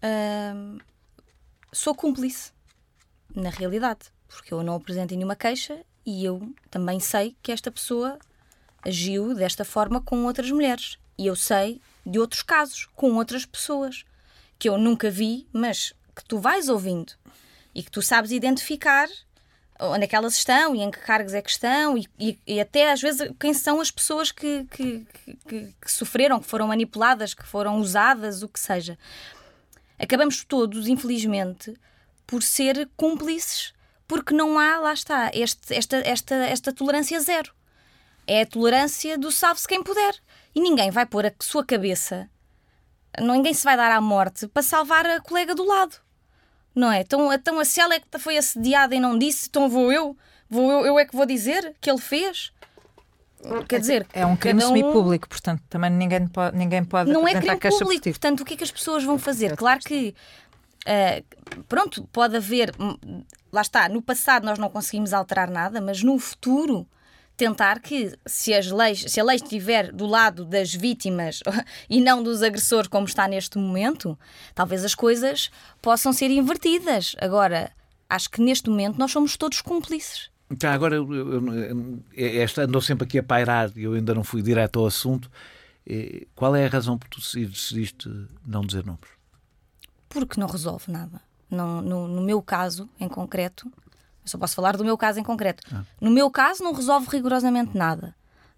sou cúmplice, na realidade, porque eu não apresento nenhuma queixa e eu também sei que esta pessoa agiu desta forma com outras mulheres. E eu sei de outros casos com outras pessoas que eu nunca vi, mas que tu vais ouvindo e que tu sabes identificar onde é que elas estão e em que cargos é que estão e até às vezes quem são as pessoas que sofreram, que foram manipuladas, que foram usadas, o que seja. Acabamos todos, infelizmente, por ser cúmplices, porque não há, lá está, esta tolerância zero. É a tolerância do salve-se quem puder. E ninguém vai pôr a sua cabeça, ninguém se vai dar à morte para salvar a colega do lado. Não é? Então se ela é que foi assediada e não disse, então eu é que vou dizer que ele fez? Quer dizer, é um crime semipúblico, portanto, também ninguém pode não é apresentar crime queixa público, por ti. portanto, o que é que as pessoas vão fazer? Claro que, pronto, pode haver, lá está, no passado nós não conseguimos alterar nada, mas no futuro tentar que, se a lei estiver do lado das vítimas e não dos agressores como está neste momento, talvez as coisas possam ser invertidas. Agora, acho que neste momento nós somos todos cúmplices. Então, agora, esta andou sempre aqui a pairar e eu ainda não fui direto ao assunto. Qual é a razão por tu decidiste não dizer nomes? Porque não resolve nada. No meu caso, em concreto, eu só posso falar do meu caso em concreto. No meu caso, não resolve rigorosamente nada.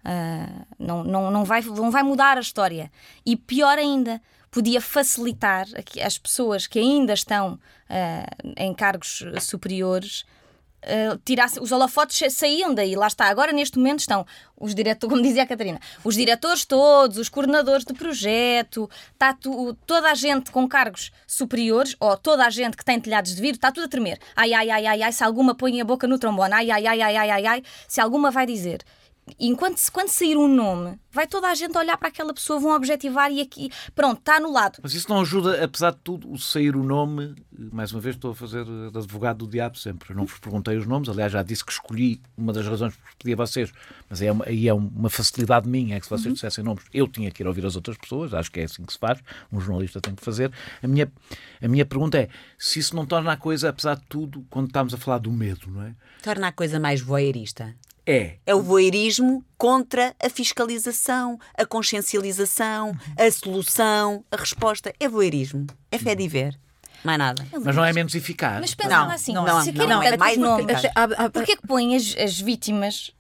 Não vai mudar a história. E pior ainda, podia facilitar as pessoas que ainda estão em cargos superiores, os holofotes saíam daí, lá está. Agora neste momento estão os diretores, como dizia a Catarina, os diretores todos, os coordenadores de projeto, está toda a gente com cargos superiores, ou toda a gente que tem telhados de vidro, está tudo a tremer. Ai, se alguma põe a boca no trombone, ai, se alguma vai dizer. E quando sair um nome, vai toda a gente olhar para aquela pessoa, vão objetivar e aqui, pronto, está anulado. Mas isso não ajuda, apesar de tudo, o sair o nome. Mais uma vez estou a fazer de advogado do diabo sempre. Eu não vos perguntei os nomes, aliás já disse que escolhi uma das razões por pedir a vocês, mas aí é uma facilidade minha, é que se vocês dissessem nomes, eu tinha que ir ouvir as outras pessoas, acho que é assim que se faz, um jornalista tem que fazer. A minha pergunta é, se isso não torna a coisa, apesar de tudo, quando estamos a falar do medo, não é? Torna a coisa mais voyeurista. É o voyeurismo contra a fiscalização, a consciencialização, a solução, a resposta. É voyeurismo. É fé de ver. Mais nada. Mas não é menos eficaz. Mas pensa lá assim, se querem não, é tantos mais nomes, eficaz. porquê que põem as vítimas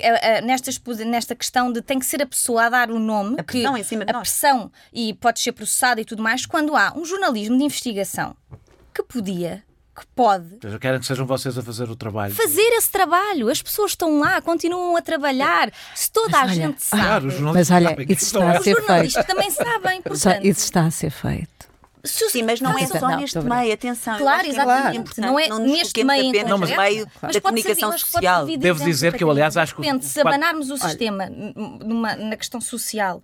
nesta questão de tem que ser a pessoa a dar o nome, a pressão em cima de nós. Pressão, e pode ser processada e tudo mais, quando há um jornalismo de investigação que pode Querem que sejam vocês a fazer o trabalho. Fazer esse trabalho. As pessoas estão lá, continuam a trabalhar. Se toda a gente sabe. Claro, os Mas olha, sabem isso está a Os ser jornalistas feito. também sabem, portanto. Isso está a ser feito. Sim, mas não é só neste meio, atenção. Claro, exatamente. Não é neste meio em apenas concreto, no meio mas da pode ser- comunicação mas pode social. servir de Devo exemplo, dizer que eu, aliás, acho que... Depende, se abanarmos o sistema na questão social,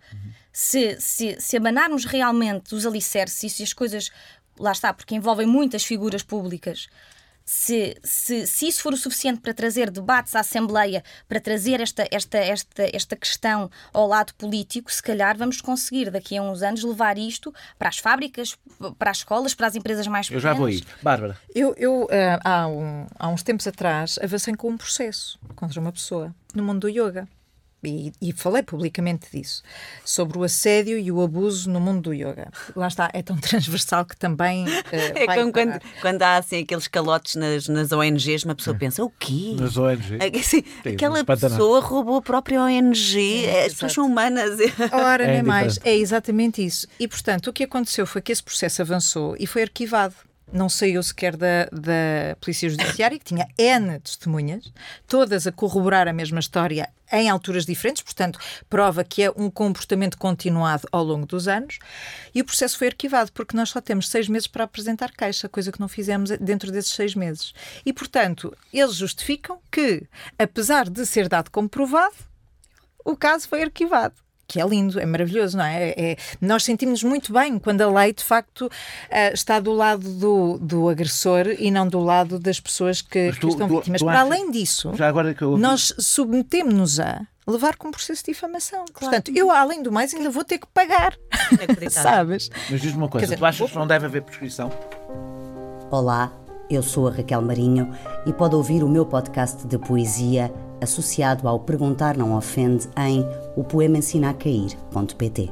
se abanarmos realmente os alicerces e as coisas, lá está, porque envolvem muitas figuras públicas, se isso for o suficiente para trazer debates à Assembleia, para trazer esta questão ao lado político, se calhar vamos conseguir daqui a uns anos levar isto para as fábricas, para as escolas, para as empresas mais pequenas. Eu já vou ir. Bárbara. Eu há uns tempos atrás, avancei com um processo contra uma pessoa no mundo do yoga. E falei publicamente disso, sobre o assédio e o abuso no mundo do yoga. Lá está, é tão transversal que também vai como quando há assim, aqueles calotes nas ONGs, uma pessoa pensa, o quê? Nas ONGs. Assim, aquela pessoa roubou a própria ONG, as pessoas são humanas. Ora, nem diferente. mais, é exatamente isso. E, portanto, o que aconteceu foi que esse processo avançou e foi arquivado. Não saiu sequer da Polícia Judiciária, que tinha N testemunhas, todas a corroborar a mesma história em alturas diferentes, portanto, prova que é um comportamento continuado ao longo dos anos, e o processo foi arquivado, porque nós só temos 6 meses para apresentar queixa, coisa que não fizemos dentro desses 6 meses. E, portanto, eles justificam que, apesar de ser dado como provado, o caso foi arquivado. Que é lindo, é maravilhoso, não é? Nós sentimos-nos muito bem quando a lei, de facto, está do lado do agressor e não do lado das pessoas que estão vítimas. Para além disso, Já agora que eu... nós submetemos-nos a levar com um processo de difamação. Portanto, eu, além do mais, ainda vou ter que pagar. Sabes? Mas diz-me uma coisa, Quer dizer, tu achas que não deve haver prescrição? Olá, eu sou a Raquel Marinho e pode ouvir o meu podcast de poesia associado ao Perguntar Não Ofende em opoemaensinacair.pt.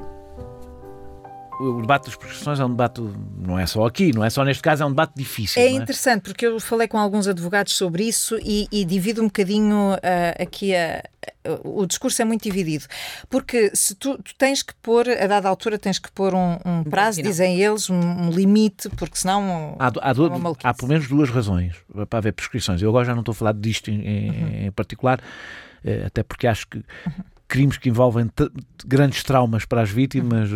O debate das prescrições é um debate, não é só aqui, não é só neste caso, é um debate difícil. É não é? interessante, porque eu falei com alguns advogados sobre isso e divido um bocadinho aqui o discurso é muito dividido. Porque se tu tens que pôr, a dada altura, tens que pôr um prazo, dizem eles, um limite, porque senão. Há pelo menos duas razões para haver prescrições. Eu agora já não estou a falar disto em particular, até porque acho que. Crimes que envolvem grandes traumas para as vítimas,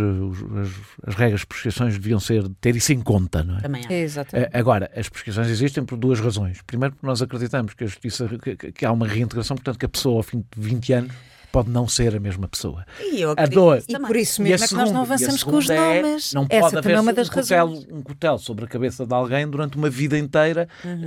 as regras de prescrições deviam ter isso em conta, não é? Também há. Exatamente. Agora, as prescrições existem por duas razões. Primeiro, porque nós acreditamos que a justiça, que há uma reintegração, portanto, que a pessoa, ao fim de 20 anos, pode não ser a mesma pessoa. E eu A acredito dor. nisso E também. por isso E a mesmo é que nós não segunda- avançamos e a com os segunda nomes. Não Essa pode também é haver uma das razões. um cutelo sobre a cabeça de alguém durante uma vida inteira,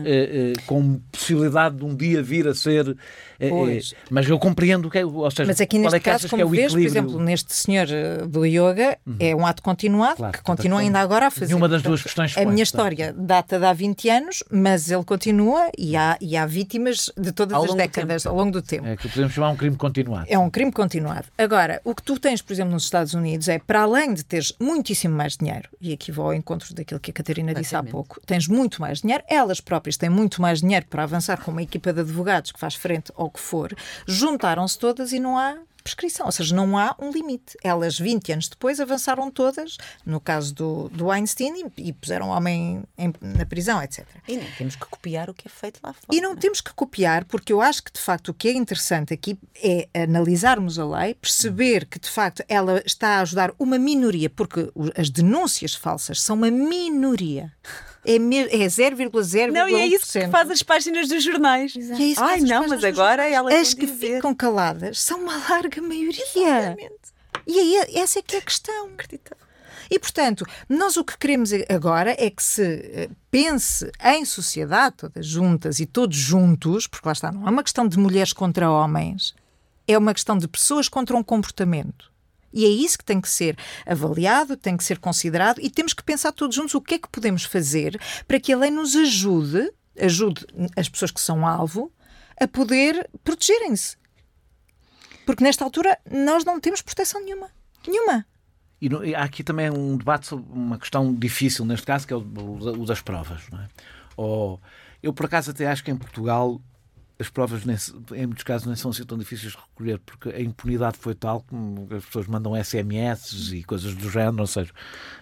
com possibilidade de um dia vir a ser... Pois. mas eu compreendo o que é... Ou seja, Mas aqui qual neste é que caso, achas que é como o vês, por equilíbrio? exemplo, neste senhor do yoga, é um ato continuado, Claro, que continua ainda agora a fazer. Nenhuma das Portanto, duas questões a minha se põe, história data de há 20 anos, mas ele continua e há vítimas de todas Ao as longo do décadas, ao longo do tempo. É que podemos chamar um crime continuado. É um crime continuado. Agora, o que tu tens, por exemplo, nos Estados Unidos é, para além de teres muitíssimo mais dinheiro, e aqui vou ao encontro daquilo que a Catarina disse há Exatamente. pouco, tens muito mais dinheiro, elas próprias têm muito mais dinheiro para avançar com uma equipa de advogados que faz frente ao que for, juntaram-se todas e não há prescrição, ou seja, não há um limite. Elas, 20 anos depois, avançaram todas, no caso do Weinstein, e puseram o homem na prisão, etc. E nem temos que copiar o que é feito lá fora. E não temos que copiar, porque eu acho que, de facto, o que é interessante aqui é analisarmos a lei, perceber que, de facto, ela está a ajudar uma minoria, porque as denúncias falsas são uma minoria. É 0,001%. Não, e é isso que faz as páginas dos jornais. E é isso que Ai, faz as não, páginas mas dos agora ela As que ficam caladas são uma larga maioria. E aí, essa é que é a questão. E, portanto, nós o que queremos agora é que se pense em sociedade, todas juntas e todos juntos, porque lá está, não é uma questão de mulheres contra homens, é uma questão de pessoas contra um comportamento. E é isso que tem que ser avaliado, tem que ser considerado e temos que pensar todos juntos o que é que podemos fazer para que a lei nos ajude as pessoas que são alvo a poder protegerem-se. Porque nesta altura nós não temos proteção nenhuma. Nenhuma. E há aqui também um debate sobre uma questão difícil, neste caso, que é o das provas. Não é? Eu, por acaso, até acho que em Portugal as provas, em muitos casos, nem são assim tão difíceis de recolher, porque a impunidade foi tal que as pessoas mandam SMS e coisas do género, ou seja...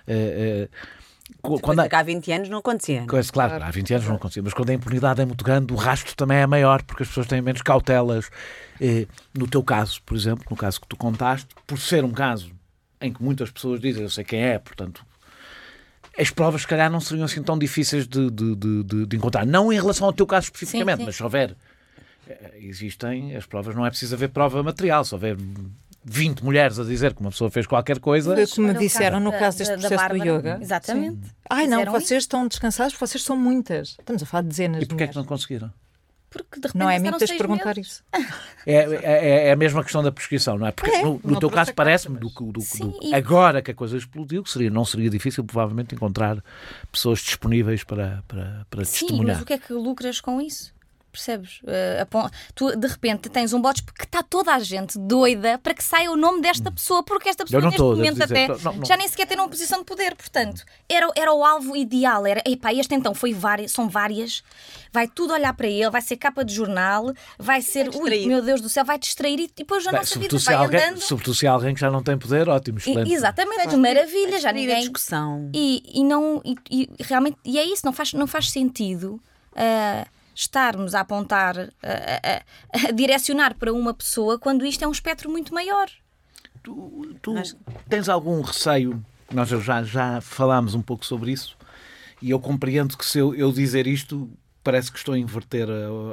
Quando há 20 anos não acontecia. Claro, há 20 anos não acontecia, mas quando a impunidade é muito grande, o rastro também é maior, porque as pessoas têm menos cautelas. No teu caso, por exemplo, no caso que tu contaste, por ser um caso em que muitas pessoas dizem, eu sei quem é, portanto, as provas, se calhar, não seriam assim tão difíceis de encontrar. Não em relação ao teu caso especificamente, Sim. mas se houver... Existem as provas, não é preciso haver prova material, se houver 20 mulheres a dizer que uma pessoa fez qualquer coisa... Foi como me Olha o disseram caso no da- caso deste da processo do Bárbara. yoga. Exatamente. Ai não, Fizeram vocês estão descansados, vocês são muitas. Estamos a falar de dezenas E de porquê é que mulheres. não conseguiram? Porque de repente Não é a mim passaram que tens de 6 perguntar meses. isso. É a mesma questão da prescrição, não é? Porque É, no uma teu caso processa parece-me, clássica, Sim, e- agora que a coisa explodiu, que não seria difícil provavelmente encontrar pessoas disponíveis para Sim, testemunhar. mas o que é que lucras com isso? Percebes? Tu de repente tens um bote que está toda a gente doida para que saia o nome desta pessoa, porque esta pessoa Eu não neste estou a momento dizer- até não. já nem sequer tem uma posição de poder. Portanto, era o alvo ideal. Epá, este então são várias, vai tudo olhar para ele, vai ser capa de jornal, vai ser, ui, meu Deus do céu, vai distrair e depois a nossa vida vai andando. Sobretudo se há alguém que já não tem poder, ótimo, excelente. Exatamente, maravilha, já A ninguém. discussão. E realmente, e é isso, não faz sentido estarmos a apontar, a direcionar para uma pessoa quando isto é um espectro muito maior. Tu tens algum receio? Nós já falámos um pouco sobre isso e eu compreendo que se eu dizer isto parece que estou a inverter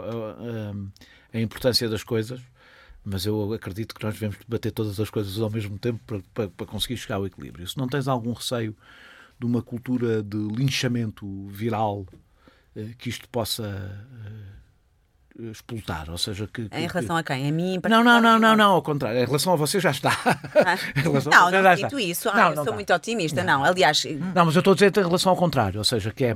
a importância das coisas, mas eu acredito que nós devemos debater todas as coisas ao mesmo tempo para conseguir chegar ao equilíbrio. Se não tens algum receio de uma cultura de linchamento viral que isto possa explotar, ou seja, em relação a quem? A mim em Não, ao contrário. Em relação a você já está. Não sinto isso. Eu sou muito otimista. Não, aliás... Não, mas eu estou a dizer em relação ao contrário, ou seja, que é...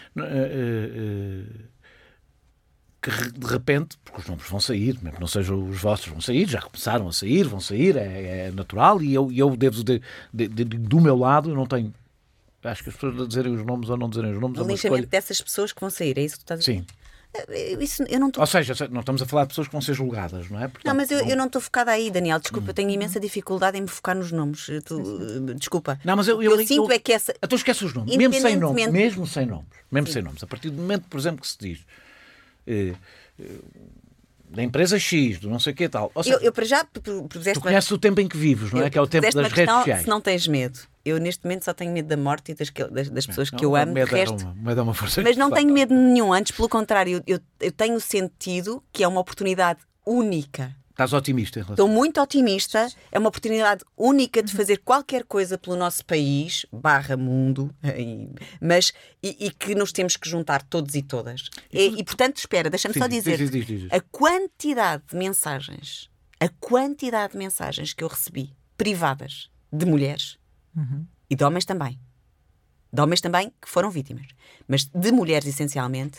que de repente, porque os nomes vão sair, mesmo que não sejam os vossos, vão sair, já começaram a sair, vão sair, é natural, e eu devo, do meu lado, eu não tenho... Acho que as pessoas dizerem os nomes ou não dizerem os nomes... O linchamento dessas pessoas que vão sair, é isso que tu estás a dizer? Sim. Isso, eu não tô... Ou seja, não estamos a falar de pessoas que vão ser julgadas, não é? Portanto, não, mas eu não estou focada aí, Daniel. Desculpa, eu tenho imensa dificuldade em me focar nos nomes. Desculpa. Não, mas eu sinto é que essa... Então esquece os nomes, mesmo sem nomes. A partir do momento, por exemplo, que se diz da empresa X, do não sei o que tal. Ou seja, eu para já... Tu conheces o tempo em que vives, não é? Que é o tempo das redes sociais. Se não tens medo. Eu, neste momento, só tenho medo da morte e das pessoas que eu amo. Medo é uma força. Mas não tenho medo nenhum. Antes, pelo contrário, eu tenho sentido que é uma oportunidade única. Estás otimista em relação? Estou muito otimista. É uma oportunidade única de fazer qualquer coisa pelo nosso país, / mundo, mas e que nos temos que juntar todos e todas. E portanto, espera, deixa-me só dizer. Diz. A quantidade de mensagens que eu recebi, privadas, de mulheres, e de homens também. De homens também que foram vítimas. Mas de mulheres, essencialmente,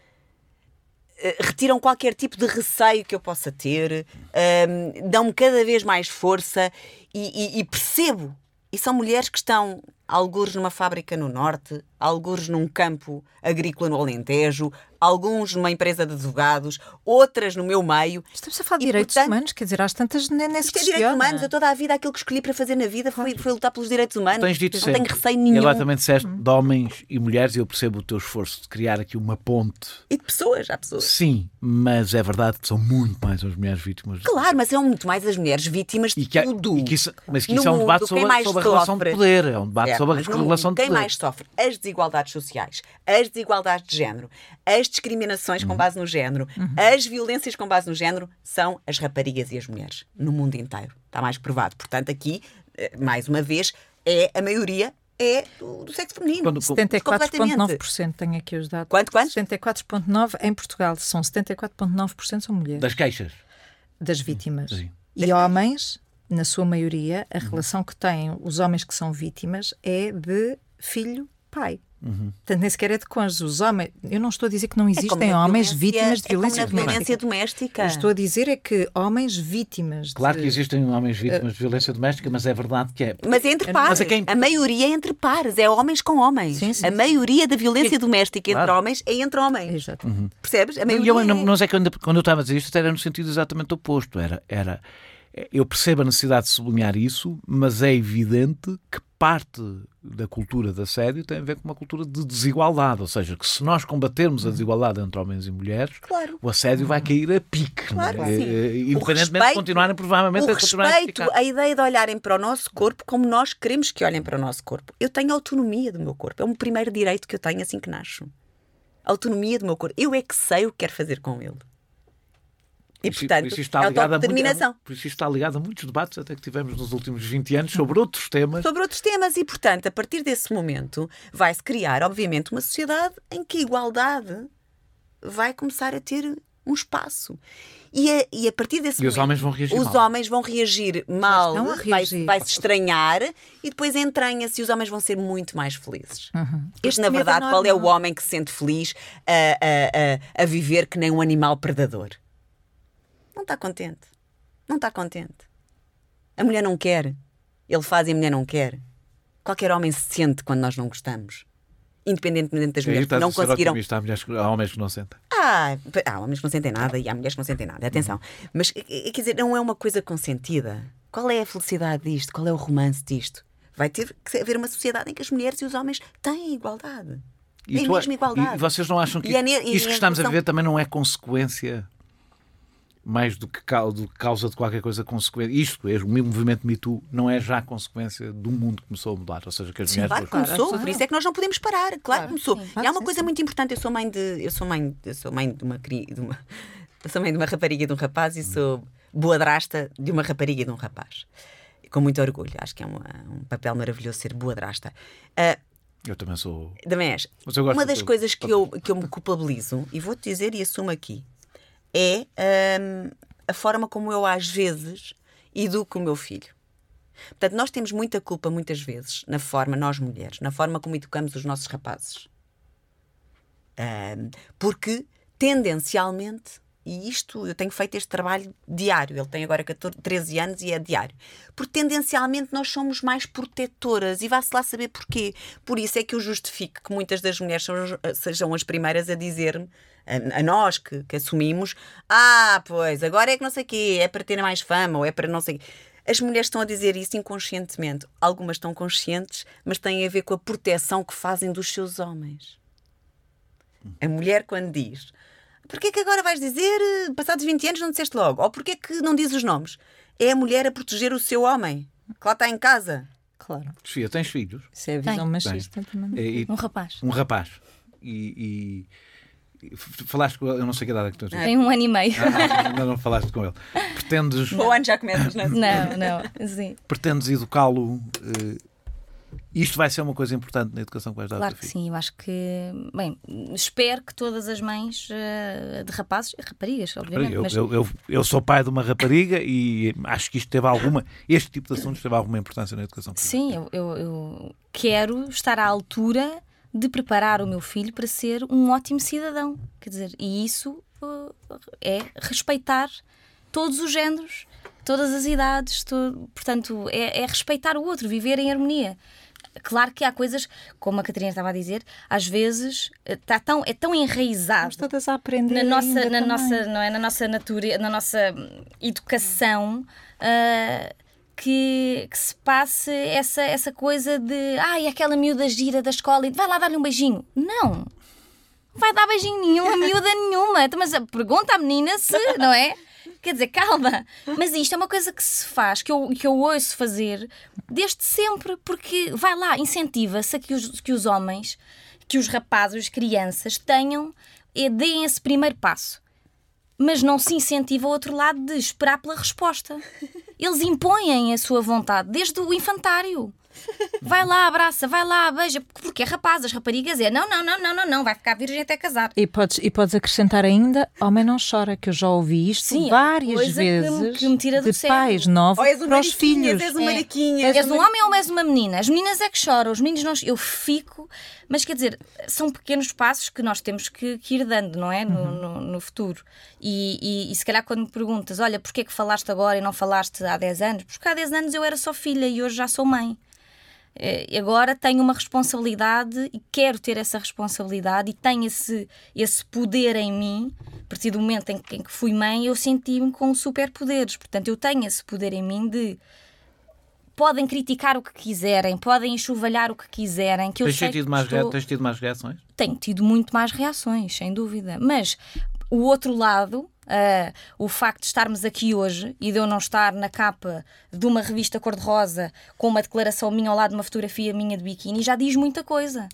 retiram qualquer tipo de receio que eu possa ter, dão-me cada vez mais força e percebo. E são mulheres que estão, algures numa fábrica no Norte, algures num campo agrícola no Alentejo, alguns numa empresa de advogados, outras no meu meio. Estamos a falar de direitos humanos, quer dizer, às tantas nem se questiona. Direitos humanos, eu toda a vida aquilo que escolhi para fazer na vida foi lutar pelos direitos humanos. Tens dito não tenho receio nenhum. E agora também disseste de homens e mulheres, e eu percebo o teu esforço de criar aqui uma ponte. E de pessoas, há pessoas. Sim, mas é verdade que são muito mais as mulheres vítimas. Claro, mas são muito mais as mulheres vítimas de tudo. Mas que isso é um debate sobre a relação de poder, é um debate sobre a relação de poder. Quem mais sofre? As desigualdades sociais, as desigualdades de género, as discriminações com base no género, as violências com base no género, são as raparigas e as mulheres no mundo inteiro. Está mais provado. Portanto, aqui, mais uma vez, a maioria é do sexo feminino. 74,9% tenho aqui os dados. Quanto? 74,9% em Portugal. São 74,9% são mulheres. Das queixas? Das vítimas. Sim. E homens, na sua maioria, a relação que têm os homens que são vítimas é de filho-pai. Portanto, nem sequer é de cônjuge. Os homens, eu não estou a dizer que não existem homens vítimas de violência doméstica. Eu estou a dizer é que homens vítimas Claro que existem homens vítimas de violência doméstica, mas é verdade que é... Mas é entre pares. A maioria é entre pares. É homens com homens. Sim. A maioria da violência doméstica entre homens é entre homens. Exato. Percebes? A maioria Quando eu estava a dizer isto, era no sentido exatamente oposto. Eu percebo a necessidade de sublinhar isso, mas é evidente que parte da cultura de assédio tem a ver com uma cultura de desigualdade, ou seja, que se nós combatermos a desigualdade entre homens e mulheres, o assédio vai cair a pique, claro, independentemente de continuarem provavelmente a respeito, a ideia de olharem para o nosso corpo como nós queremos que olhem para o nosso corpo. Eu tenho autonomia do meu corpo, é o primeiro direito que eu tenho assim que nasço. Autonomia do meu corpo. Eu é que sei o que quero fazer com ele. E, portanto, é autodeterminação. Por isso está ligado a muitos debates até que tivemos nos últimos 20 anos sobre outros temas. E, portanto, a partir desse momento vai-se criar, obviamente, uma sociedade em que a igualdade vai começar a ter um espaço. E a partir desse momento... Os homens vão reagir mal. Os homens vão reagir mal, vai-se estranhar e depois entranha-se e os homens vão ser muito mais felizes. Porque, na verdade, qual é o homem que se sente feliz a viver que nem um animal predador? Não está contente. Não está contente. A mulher não quer. Ele faz e a mulher não quer. Qualquer homem se sente quando nós não gostamos. Independentemente das mulheres que não conseguiram... Há homens que não sentem. Há homens que não sentem nada e há mulheres que não sentem nada. Atenção. Mas, quer dizer, não é uma coisa consentida. Qual é a felicidade disto? Qual é o romance disto? Vai ter que haver uma sociedade em que as mulheres e os homens têm igualdade. Têm a mesma igualdade. E vocês não acham que isto que estamos a viver também não é consequência... mais do que causa de qualquer coisa consequência. Isto é, o meu movimento Me Too não é já consequência do mundo que começou a mudar. Ou seja, que as mulheres... Claro que começou, por isso é que nós não podemos parar. Claro que começou. E há uma coisa muito importante. Eu sou mãe de uma rapariga e de um rapaz e sou boadrasta de uma rapariga e de um rapaz. Com muito orgulho. Acho que é um papel maravilhoso ser boadrasta. Eu também sou... Também és. Uma das coisas que eu me culpabilizo, e vou-te dizer e assumo aqui, é a forma como eu às vezes educo o meu filho. Portanto, nós temos muita culpa muitas vezes, nós mulheres, na forma como educamos os nossos rapazes. Porque, tendencialmente, e isto, eu tenho feito este trabalho diário, ele tem agora 13 anos e é diário, porque tendencialmente nós somos mais protetoras e vá-se lá saber porquê. Por isso é que eu justifico que muitas das mulheres sejam as primeiras a dizer-me, a nós que assumimos, pois, agora é que não sei o quê, é para ter mais fama ou é para não sei o quê. As mulheres estão a dizer isso inconscientemente. Algumas estão conscientes, mas têm a ver com a proteção que fazem dos seus homens. A mulher, quando diz: porquê que agora vais dizer, passados 20 anos não disseste logo? Ou porquê que não dizes os nomes? É a mulher a proteger o seu homem, que lá está em casa. Claro. Sofia, tens filhos? Isso é a visão machista também. Um rapaz. Um rapaz. E falaste com ele, eu não sei que idade é que tu tens. Tem 1 ano e meio. Ainda não falaste com ele. Pretendes... O ano já começas, não é? Não, sim. Pretendes educá-lo... Isto vai ser uma coisa importante na educação que vais dar ao Claro teu que filho. sim, eu acho que... Bem, espero que todas as mães de rapazes, raparigas, obviamente, mas... Eu sou pai de uma rapariga e acho que este tipo de assuntos teve alguma importância na educação. Sim, eu quero estar à altura de preparar o meu filho para ser um ótimo cidadão. Quer dizer, e isso é respeitar todos os géneros, todas as idades, portanto, é respeitar o outro, viver em harmonia. Claro que há coisas, como a Catarina estava a dizer, às vezes é tão enraizado. Estamos todas a aprender na nossa natureza, na nossa educação, que se passe essa coisa de aquela miúda gira da escola e vai lá dar-lhe um beijinho. Não vai dar beijinho nenhum a miúda nenhuma. Mas pergunta à menina se, não é? Quer dizer, calma. Mas isto é uma coisa que se faz, que eu ouço fazer desde sempre, porque vai lá, incentiva-se a que os homens, que os rapazes, as crianças deem esse primeiro passo. Mas não se incentiva o outro lado de esperar pela resposta. Eles impõem a sua vontade desde o infantário. Vai lá, abraça, vai lá, beija. Porque é rapaz, as raparigas não, vai ficar virgem até casar. E podes acrescentar ainda: homem não chora, que eu já ouvi isto várias vezes que me tira do de pais novos para os filhos. És um mariquinha. És um homem ou és uma menina? As meninas é que choram, os meninos não. Eu fico. Mas quer dizer, são pequenos passos que nós temos que ir dando, não é? No futuro. E se calhar quando me perguntas: olha, porquê que falaste agora e não falaste há 10 anos? Porque há 10 anos eu era só filha e hoje já sou mãe. Agora tenho uma responsabilidade e quero ter essa responsabilidade e tenho esse poder em mim. A partir do momento em que fui mãe, eu senti-me com superpoderes. Portanto, eu tenho esse poder em mim de... Podem criticar o que quiserem, podem enxovalhar o que quiserem. Que Tens tido mais reações? Tenho tido muito mais reações, sem dúvida. Mas o outro lado... o facto de estarmos aqui hoje e de eu não estar na capa de uma revista cor-de-rosa com uma declaração minha ao lado de uma fotografia minha de biquíni já diz muita coisa.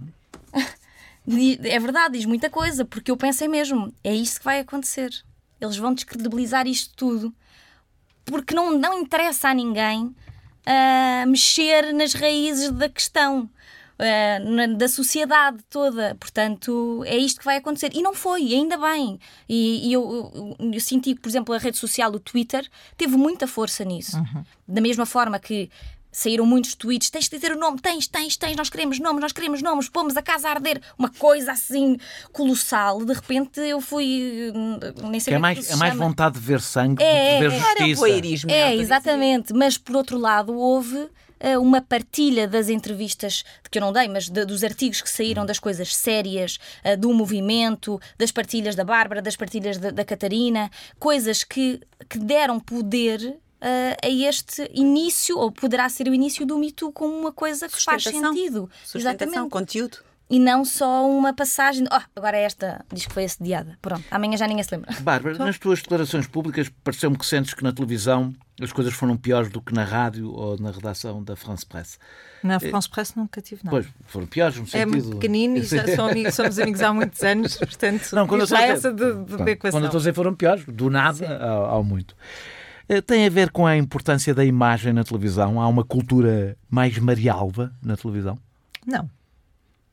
É verdade, diz muita coisa, porque eu pensei mesmo, é isto que vai acontecer. Eles vão descredibilizar isto tudo porque não interessa a ninguém mexer nas raízes da questão, da sociedade toda. Portanto, é isto que vai acontecer. E não foi, ainda bem. E eu senti que, por exemplo, a rede social, o Twitter, teve muita força nisso. Da mesma forma que saíram muitos tweets: tens de dizer o nome, tens, nós queremos nomes, pomos a casa a arder, uma coisa assim colossal. De repente eu fui, nem sei é mais vontade de ver sangue, de ver justiça. Exatamente. Mas por outro lado houve uma partilha das entrevistas, que eu não dei, mas dos artigos que saíram, das coisas sérias, do movimento, das partilhas da Bárbara, das partilhas da Catarina, coisas que deram poder a este início, ou poderá ser o início do Me Too, como uma coisa que faz sentido. Sustentação, conteúdo. E não só uma passagem de, agora esta diz que foi assediada. Pronto, amanhã já ninguém se lembra. Bárbara, nas tuas declarações públicas pareceu-me que sentes que na televisão as coisas foram piores do que na rádio ou na redação da France Presse. Na France Presse nunca tive nada. Pois, foram piores no sentido... É muito pequenino e já somos amigos há muitos anos, portanto, não, quando já essa de equação. Quando eu estou a dizer foram piores, do nada ao muito. Tem a ver com a importância da imagem na televisão? Há uma cultura mais marialva na televisão? Não.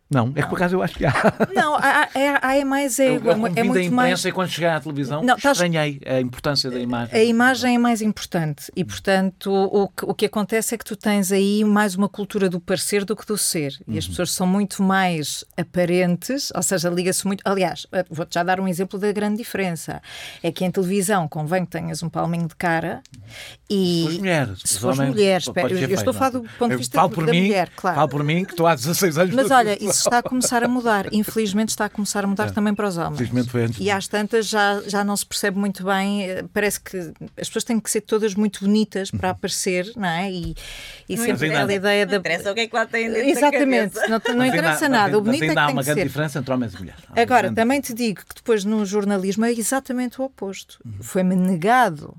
Não, é que por acaso eu acho que há. Não, é mais ego. É muito mais. E quando chegar à televisão, estranhei a importância da imagem. A imagem é mais importante e, portanto, o que acontece é que tu tens aí mais uma cultura do parecer do que do ser. E as pessoas são muito mais aparentes, ou seja, liga-se muito. Aliás, vou-te já dar um exemplo da grande diferença. É que em televisão convém que tenhas um palminho de cara e. Se fores mulheres. Eu estou a falar do ponto de vista da mulher, claro. Falo por mim, que estou há 16 anos. Mas olha, isso está a começar a mudar. Infelizmente está a começar a mudar também para os homens. Infelizmente foi antes. E às tantas já não se percebe muito bem. Parece que as pessoas têm que ser todas muito bonitas para aparecer, não é? E sempre aquela ideia da... Não interessa o que é que lá tem dentro. Exatamente. Da Não interessa nada. O bonito é que ainda há tem uma que grande ser. diferença entre homens e mulheres. Agora, também te digo que depois no jornalismo é exatamente o oposto. Foi-me negado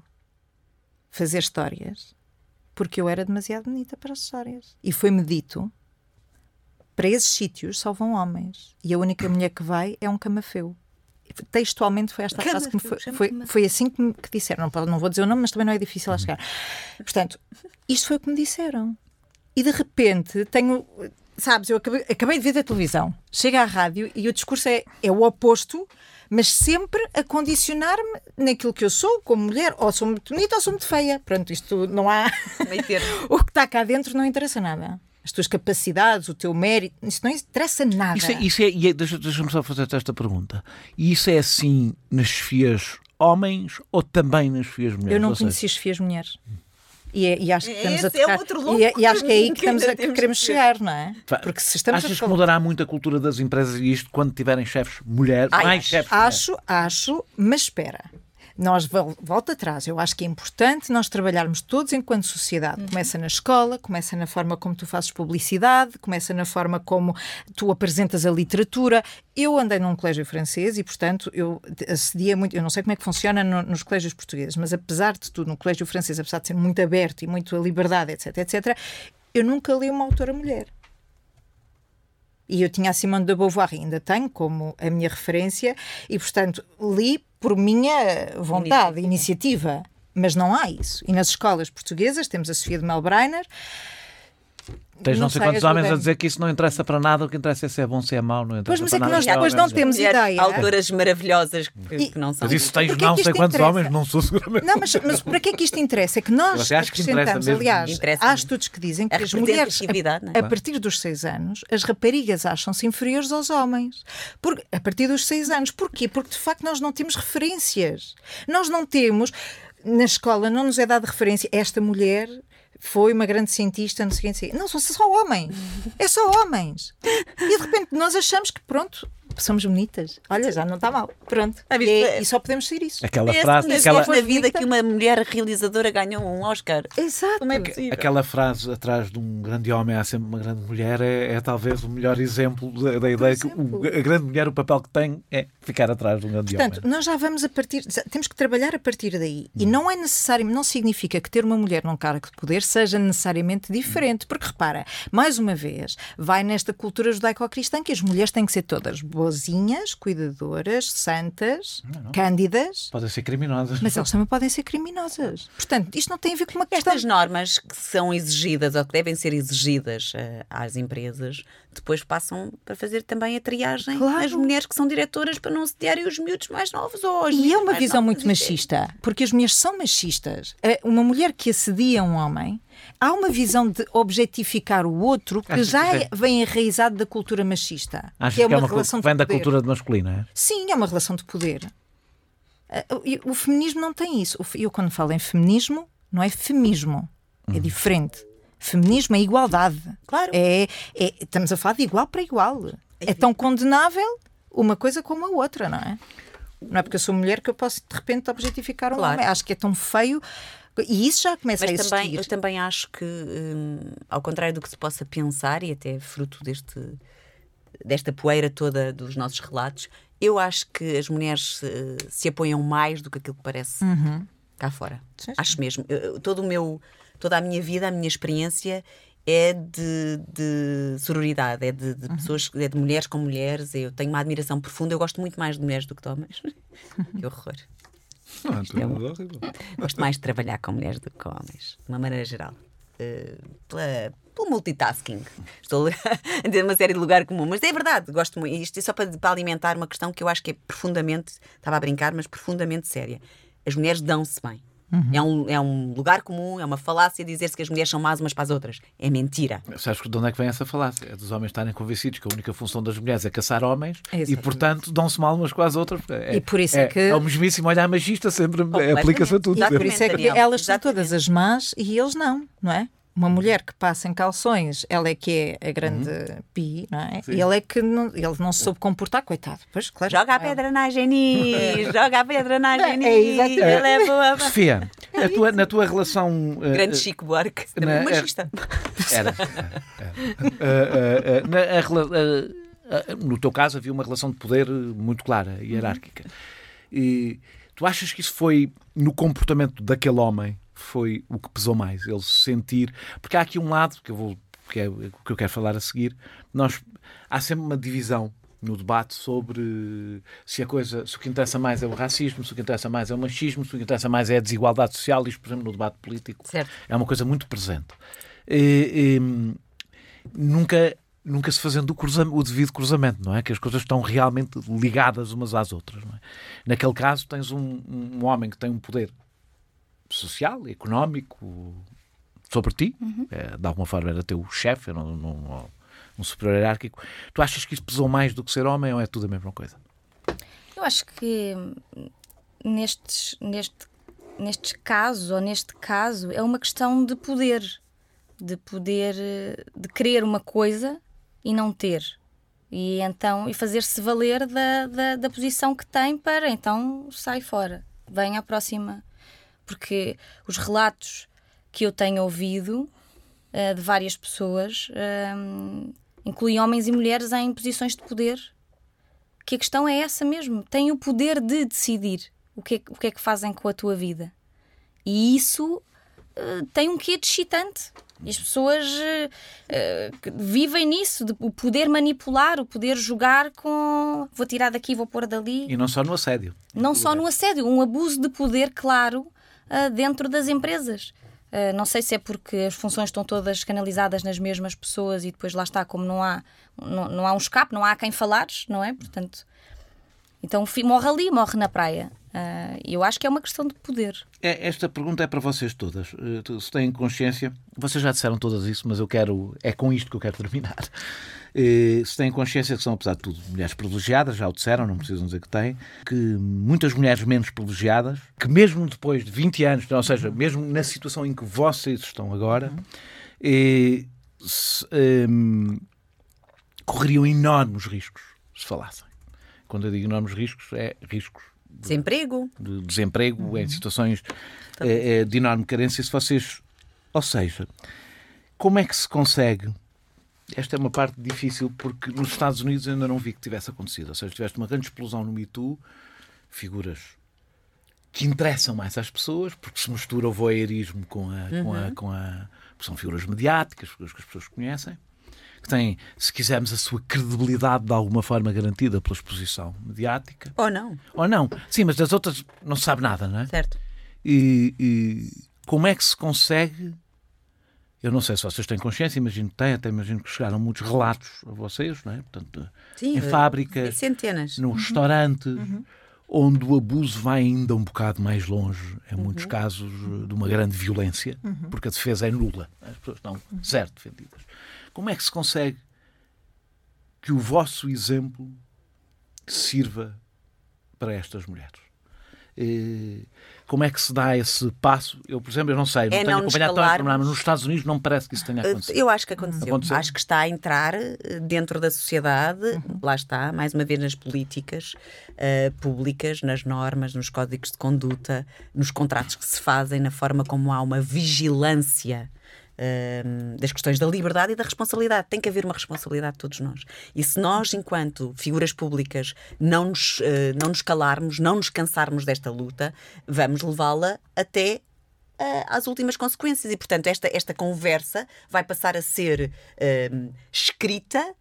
fazer histórias porque eu era demasiado bonita para as histórias. E foi-me dito: para esses sítios só vão homens. E a única mulher que vai é um camafeu. Textualmente foi esta frase que me foi assim que disseram. Não vou dizer o nome, mas também não é difícil a chegar. Portanto, isto foi o que me disseram. E de repente tenho... Sabes, eu acabei de ver a televisão. Chega à rádio e o discurso é o oposto, mas sempre a condicionar-me naquilo que eu sou como mulher. Ou sou muito bonita ou sou muito feia. Pronto, isto não há... O que está cá dentro não interessa nada. As tuas capacidades, o teu mérito, isso não interessa nada. Deixa-me só fazer esta pergunta. E isso é assim nas chefias homens ou também nas chefias mulheres? Eu não conheci as chefias mulheres. E acho que estamos a tocar. E acho que é aí que queremos chegar, não é? Porque se estamos Achas que mudará muito a cultura das empresas e isto quando tiverem chefes mulheres? Acho, mas espera. Nós, volta atrás, eu acho que é importante nós trabalharmos todos enquanto sociedade. Começa na escola, começa na forma como tu fazes publicidade, começa na forma como tu apresentas a literatura. Eu andei num colégio francês e, portanto, eu acedia muito, eu não sei como é que funciona nos colégios portugueses, mas apesar de tudo, no colégio francês, apesar de ser muito aberto e muito a liberdade, etc., eu nunca li uma autora mulher. E eu tinha a Simone de Beauvoir, ainda tenho como a minha referência, e, portanto, li por minha vontade, iniciativa. Mas não há isso. E nas escolas portuguesas temos a Sofia de Melbreiner. Tens não sei quantos homens a dizer que isso não interessa para nada, o que interessa é se é bom, se é mau, não interessa. Pois, mas é que nós depois não temos ideia. Autoras maravilhosas que não são. Mas isso tens não sei quantos homens, não sou seguramente. Não, mas para que é que isto interessa? É que nós acrescentamos, aliás, há estudos que dizem que as mulheres, a partir dos 6 anos, as raparigas acham-se inferiores aos homens. A partir dos 6 anos. Porquê? Porque, de facto, nós não temos referências. Nós não temos... Na escola não nos é dada referência. Esta mulher... foi uma grande cientista, não sei o que. Não, são só homens. É só homens. E de repente nós achamos que, pronto, somos bonitas. Olha, já não está mal. Pronto. E só podemos ser isso. Aquela frase... na vida que uma mulher realizadora ganhou um Oscar. Exato. Como é possível? Aquela frase, atrás de um grande homem há sempre uma grande mulher, é talvez o melhor exemplo da ideia que a grande mulher, o papel que tem é ficar atrás de um grande homem. Portanto, nós já vamos temos que trabalhar a partir daí. E não é necessário, não significa que ter uma mulher num cargo de poder seja necessariamente diferente. Porque, repara, mais uma vez, vai nesta cultura judaico-cristã que as mulheres têm que ser todas boazinhas, cuidadoras, santas, cândidas. Podem ser criminosas. Mas elas também podem ser criminosas. Portanto, isto não tem a ver com uma questão... Estas normas que são exigidas ou que devem ser exigidas às empresas, depois passam para fazer também a triagem às mulheres que são diretoras para não sediarem os miúdos mais novos. E é uma visão muito machista, porque as mulheres são machistas. Uma mulher que assedia um homem, há uma visão de objetificar o outro que vem enraizado da cultura machista. Acho que é uma relação que vem da cultura masculina, é? Sim, é uma relação de poder. O feminismo não tem isso. Eu, quando falo em feminismo, não é feminismo. É diferente. Feminismo é igualdade. Claro. Estamos a falar de igual para igual. É tão condenável uma coisa como a outra, não é? Não é porque eu sou mulher que eu posso, de repente, objetificar um homem. Acho que é tão feio... E isso já começa a existir. Eu também acho que, ao contrário do que se possa pensar, e até fruto desta poeira toda dos nossos relatos, eu acho que as mulheres se apoiam mais do que aquilo que parece cá fora. Sim. Acho mesmo. Toda a minha vida, a minha experiência é de sororidade, é de pessoas, é de mulheres com mulheres. Eu tenho uma admiração profunda. Eu gosto muito mais de mulheres do que de homens. Que horror. Não, Gosto mais de trabalhar com mulheres do que com homens, de uma maneira geral. pelo multitasking. Estou a dizer uma série de lugar comum, mas é verdade, gosto muito. Isto é só para alimentar uma questão que eu acho que é profundamente, estava a brincar, mas profundamente séria. As mulheres dão-se bem. É um lugar comum, é uma falácia dizer-se que as mulheres são más umas para as outras. É mentira. Sabes de onde é que vem essa falácia? É dos homens estarem convencidos que a única função das mulheres é caçar homens e, portanto, dão-se mal umas com as outras. E por isso é que... É o mesmíssimo olhar machista, sempre aplica-se a tudo. Por isso é que elas são todas as más e eles não é? Uma mulher que passa em calções, ela é que é a grande pi, não é? Sim. E ele é que ele não se soube comportar, coitado. Pois, claro. Joga a pedra na Geni, joga a pedra na Geni. Sofia, na tua relação... Grande Chico Buarque, machista. No teu caso havia uma relação de poder muito clara, hierárquica. E tu achas que isso foi no comportamento daquele homem? Foi o que pesou mais, ele se sentir... Porque há aqui um lado, que é o que eu quero falar a seguir, há sempre uma divisão no debate sobre se o que interessa mais é o racismo, se o que interessa mais é o machismo, se o que interessa mais é a desigualdade social. Isto, por exemplo, no debate político, certo, é uma coisa muito presente. Nunca se fazendo o devido cruzamento, não é? Que as coisas estão realmente ligadas umas às outras, não é? Naquele caso tens um homem que tem um poder social, económico sobre ti, de alguma forma era teu chefe, um superior hierárquico. Tu achas que isso pesou mais do que ser homem ou é tudo a mesma coisa? Eu acho que neste caso é uma questão de poder, de querer uma coisa e não ter, e fazer-se valer da posição que tem para então sai fora, vem à próxima. Porque os relatos que eu tenho ouvido de várias pessoas incluem homens e mulheres em posições de poder, que a questão é essa mesmo, têm o poder de decidir o que é que fazem com a tua vida, e isso tem um quê de excitante, e as pessoas vivem nisso, o poder manipular, o poder jogar com vou tirar daqui, vou pôr dali. E não só no assédio. Não só no assédio, um abuso de poder, claro, dentro das empresas. Não sei se é porque as funções estão todas canalizadas nas mesmas pessoas e depois lá está, como não há um escape, não há a quem falares, não é? Portanto, então morre ali, morre na praia. Eu acho que é uma questão de poder. Esta pergunta é para vocês todas. Se têm consciência, vocês já disseram todas isso, mas é com isto que eu quero terminar. Se têm consciência que são, apesar de tudo, mulheres privilegiadas, já o disseram, não precisam dizer que têm, que muitas mulheres menos privilegiadas, que mesmo depois de 20 anos, ou seja, mesmo na situação em que vocês estão agora, correriam enormes riscos se falassem. Quando eu digo enormes riscos, é riscos de desemprego em situações de enorme carência. Se vocês, ou seja, como é que se consegue? Esta é uma parte difícil, porque nos Estados Unidos eu ainda não vi que tivesse acontecido. Ou seja, tiveste uma grande explosão no Me Too, figuras que interessam mais às pessoas, porque se mistura o voyeurismo com porque são figuras mediáticas, figuras que as pessoas conhecem, que têm, se quisermos, a sua credibilidade de alguma forma garantida pela exposição mediática. Ou não. Sim, mas das outras não se sabe nada, não é? Certo. E como é que se consegue... Eu não sei se vocês têm consciência, imagino que têm, até imagino que chegaram muitos relatos a vocês, não é? Portanto, sim, em fábricas, centenas, no restaurante, onde o abuso vai ainda um bocado mais longe, em muitos casos de uma grande violência, porque a defesa é nula, as pessoas estão zero defendidas. Como é que se consegue que o vosso exemplo sirva para estas mulheres? Como é que se dá esse passo? Eu, por exemplo, eu não sei, não tenho acompanhado tanto o programa, mas nos Estados Unidos não me parece que isso tenha acontecido. Eu acho que aconteceu. Acho que está a entrar dentro da sociedade, lá está, mais uma vez nas políticas públicas, nas normas, nos códigos de conduta, nos contratos que se fazem, na forma como há uma vigilância das questões da liberdade e da responsabilidade. Tem que haver uma responsabilidade de todos nós. E se nós, enquanto figuras públicas, não nos calarmos, não nos cansarmos desta luta, vamos levá-la até às últimas consequências. E, portanto, esta conversa vai passar a ser escrita,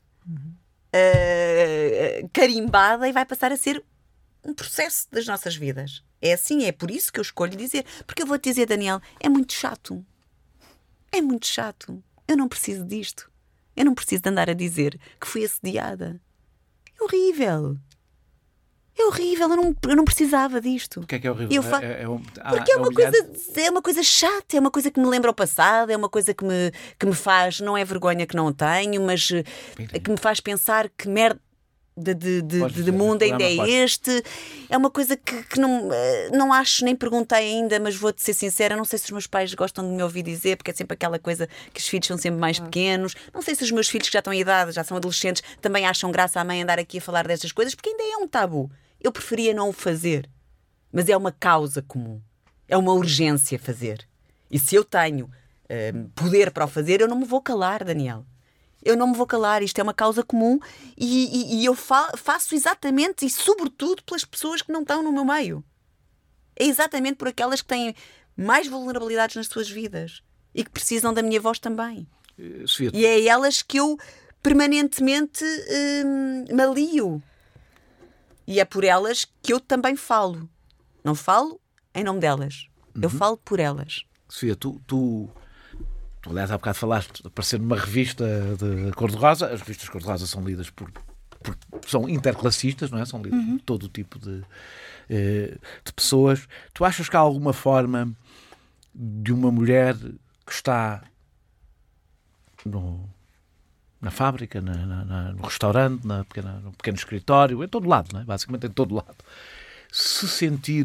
carimbada, e vai passar a ser um processo das nossas vidas. É assim, é por isso que eu escolho dizer. Porque eu vou-te dizer, Daniel, é muito chato. É muito chato. Eu não preciso disto. Eu não preciso de andar a dizer que fui assediada. É horrível. É horrível, eu não precisava disto. O que é horrível? Porque é uma coisa chata, é uma coisa que me lembra o passado, é uma coisa que me faz, não é vergonha que não tenho, mas que me faz pensar que merda de mundo ainda é este. É uma coisa que não acho, nem perguntei ainda, mas vou-te ser sincera, não sei se os meus pais gostam de me ouvir dizer, porque é sempre aquela coisa que os filhos são sempre mais pequenos. Não sei se os meus filhos que já estão em idade, já são adolescentes, também acham graça à mãe andar aqui a falar destas coisas, porque ainda é um tabu. Eu preferia não o fazer, mas é uma causa comum, é uma urgência fazer. E se eu tenho poder para o fazer, eu não me vou calar, Daniel. Eu não me vou calar, isto é uma causa comum e eu faço exatamente e sobretudo pelas pessoas que não estão no meu meio. É exatamente por aquelas que têm mais vulnerabilidades nas suas vidas e que precisam da minha voz também. Sofia, E é elas que eu permanentemente me alio. E é por elas que eu também falo. Não falo em nome delas. Eu falo por elas. Sofia, tu aliás, há bocado falaste de aparecer numa revista de cor-de-rosa. As revistas cor-de-rosa são lidas são interclassistas, não é? São lidas por todo o tipo de pessoas. Tu achas que há alguma forma de uma mulher que está na fábrica, no restaurante, no pequeno escritório, em todo lado, não é? Basicamente em todo lado, se sentir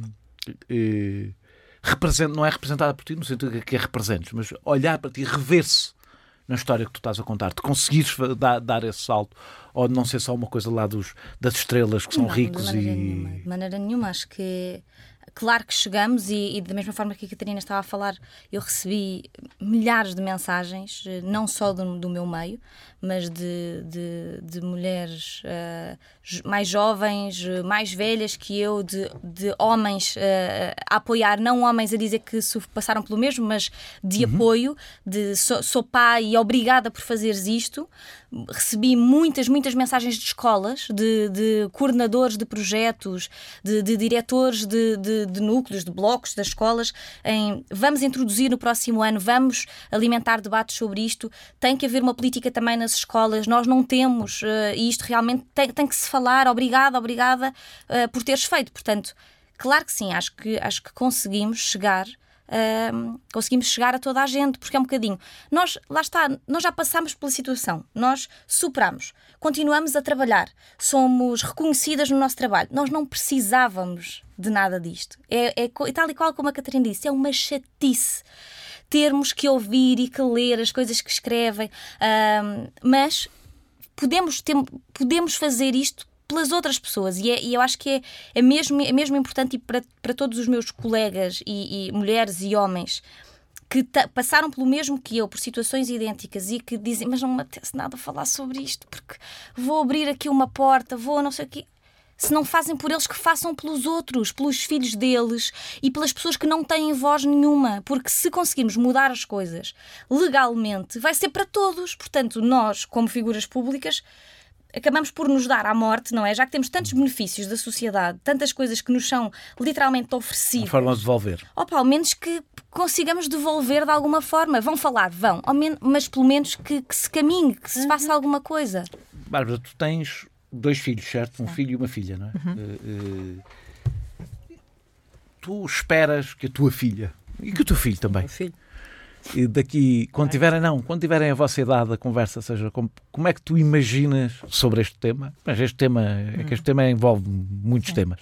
não é representada por ti no sentido que a representes, mas olhar para ti, rever-se na história que tu estás a contar, de conseguires dar esse salto, ou de não ser só uma coisa lá das estrelas que são ricos de maneira nenhuma. Acho que claro que chegamos e da mesma forma que a Catarina estava a falar, eu recebi milhares de mensagens, não só do meu meio, mas de mulheres mais jovens, mais velhas que eu, de homens a apoiar, não homens a dizer que passaram pelo mesmo, mas de apoio, de sou pai e obrigada por fazeres isto. Recebi muitas mensagens de escolas, de coordenadores de projetos, de diretores de núcleos, de blocos das escolas, vamos introduzir no próximo ano, vamos alimentar debates sobre isto, tem que haver uma política também nas escolas, nós não temos, e isto realmente tem que se falar, obrigada por teres feito. Portanto, claro que sim, acho que conseguimos chegar a toda a gente, porque é um bocadinho, nós já passámos pela situação, nós superamos, continuamos a trabalhar, somos reconhecidas no nosso trabalho, nós não precisávamos de nada disto, é tal e qual como a Catarina disse, é uma chatice termos que ouvir e que ler as coisas que escrevem, mas podemos fazer isto pelas outras pessoas, e eu acho que é mesmo importante, e para todos os meus colegas e mulheres e homens que passaram pelo mesmo que eu, por situações idênticas, e que dizem, mas não me apetece nada falar sobre isto, porque vou abrir aqui uma porta, vou não sei o quê. Se não fazem por eles, que façam pelos outros, pelos filhos deles e pelas pessoas que não têm voz nenhuma, porque se conseguirmos mudar as coisas legalmente, vai ser para todos. Portanto, nós, como figuras públicas, acabamos por nos dar à morte, não é? Já que temos tantos benefícios da sociedade, tantas coisas que nos são literalmente oferecidas. Uma forma de devolver. Ao menos que consigamos devolver de alguma forma. Vão falar, vão. Mas pelo menos que se caminhe, que se faça alguma coisa. Bárbara, tu tens 2 filhos, certo? Um filho e uma filha, não é? Tu esperas que a tua filha, e que o teu filho também, e daqui, quando tiverem a vossa idade, a conversa seja como é que tu imaginas sobre este tema? Mas este tema envolve muitos temas.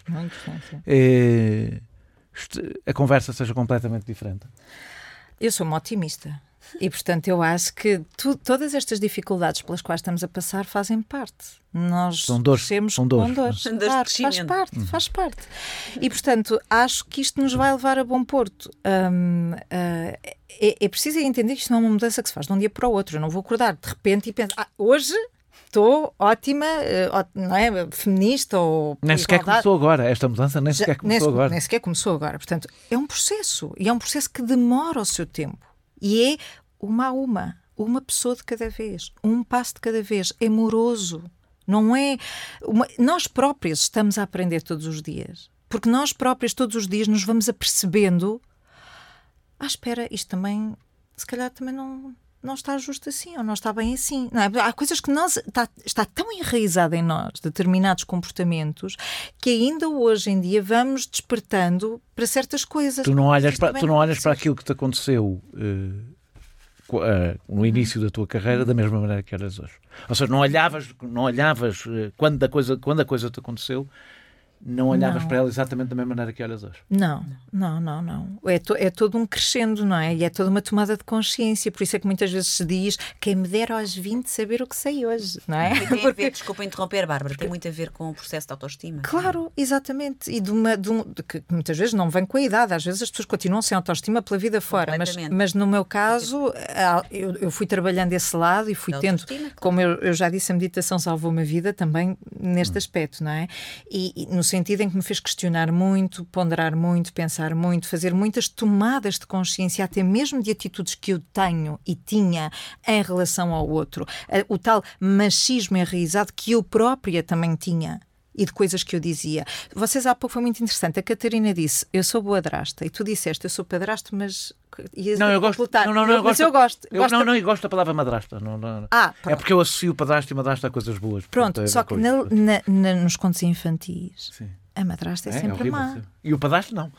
A conversa seja completamente diferente. Eu sou uma otimista. E, portanto, eu acho que todas estas dificuldades pelas quais estamos a passar fazem parte. Nós são dores. Claro, faz parte. E, portanto, acho que isto nos vai levar a bom porto. É preciso entender que isto não é uma mudança que se faz de um dia para o outro. Eu não vou acordar de repente e pensar, hoje estou ótima, não é? Feminista ou... Nem sequer começou agora. Esta mudança nem sequer começou agora. Nem sequer começou agora. Portanto, é um processo. E é um processo que demora o seu tempo. E é uma pessoa de cada vez, um passo de cada vez, é moroso. Não é... Nós próprios estamos a aprender todos os dias. Porque nós próprios todos os dias nos vamos apercebendo, espera, isto também se calhar também não está justo assim, ou não está bem assim. Não é? Há coisas que está tão enraizada em nós, determinados comportamentos, que ainda hoje em dia vamos despertando para certas coisas. Tu não olhas para aquilo que te aconteceu no início da tua carreira da mesma maneira que olhas hoje. Ou seja, não olhavas quando a coisa te aconteceu, não olhavas para ela exatamente da mesma maneira que olhas hoje. Não. É todo um crescendo, não é? E é toda uma tomada de consciência. Por isso é que muitas vezes se diz quem me dera aos 20 saber o que sei hoje, não é? Tem a ver, desculpa interromper, Bárbara, tem muito a ver com o processo de autoestima. Claro, exatamente. E que muitas vezes não vem com a idade. Às vezes as pessoas continuam sem autoestima pela vida fora. Mas no meu caso, eu fui trabalhando esse lado e fui tendo, como eu já disse, a meditação salvou-me a vida também neste aspecto, não é? E no sentido em que me fez questionar muito, ponderar muito, pensar muito, fazer muitas tomadas de consciência, até mesmo de atitudes que eu tenho e tinha em relação ao outro. O tal machismo enraizado que eu própria também tinha. E de coisas que eu dizia. Vocês há pouco foi muito interessante. A Catarina disse, eu sou boadrasta. E tu disseste, eu sou padrasto, mas... eu gosto. Eu gosto da palavra madrasta. É porque eu associo padrasto e madrasta a coisas boas. Pronto, só que nos contos infantis... Sim. A madrasta é sempre má. E o padrasto não.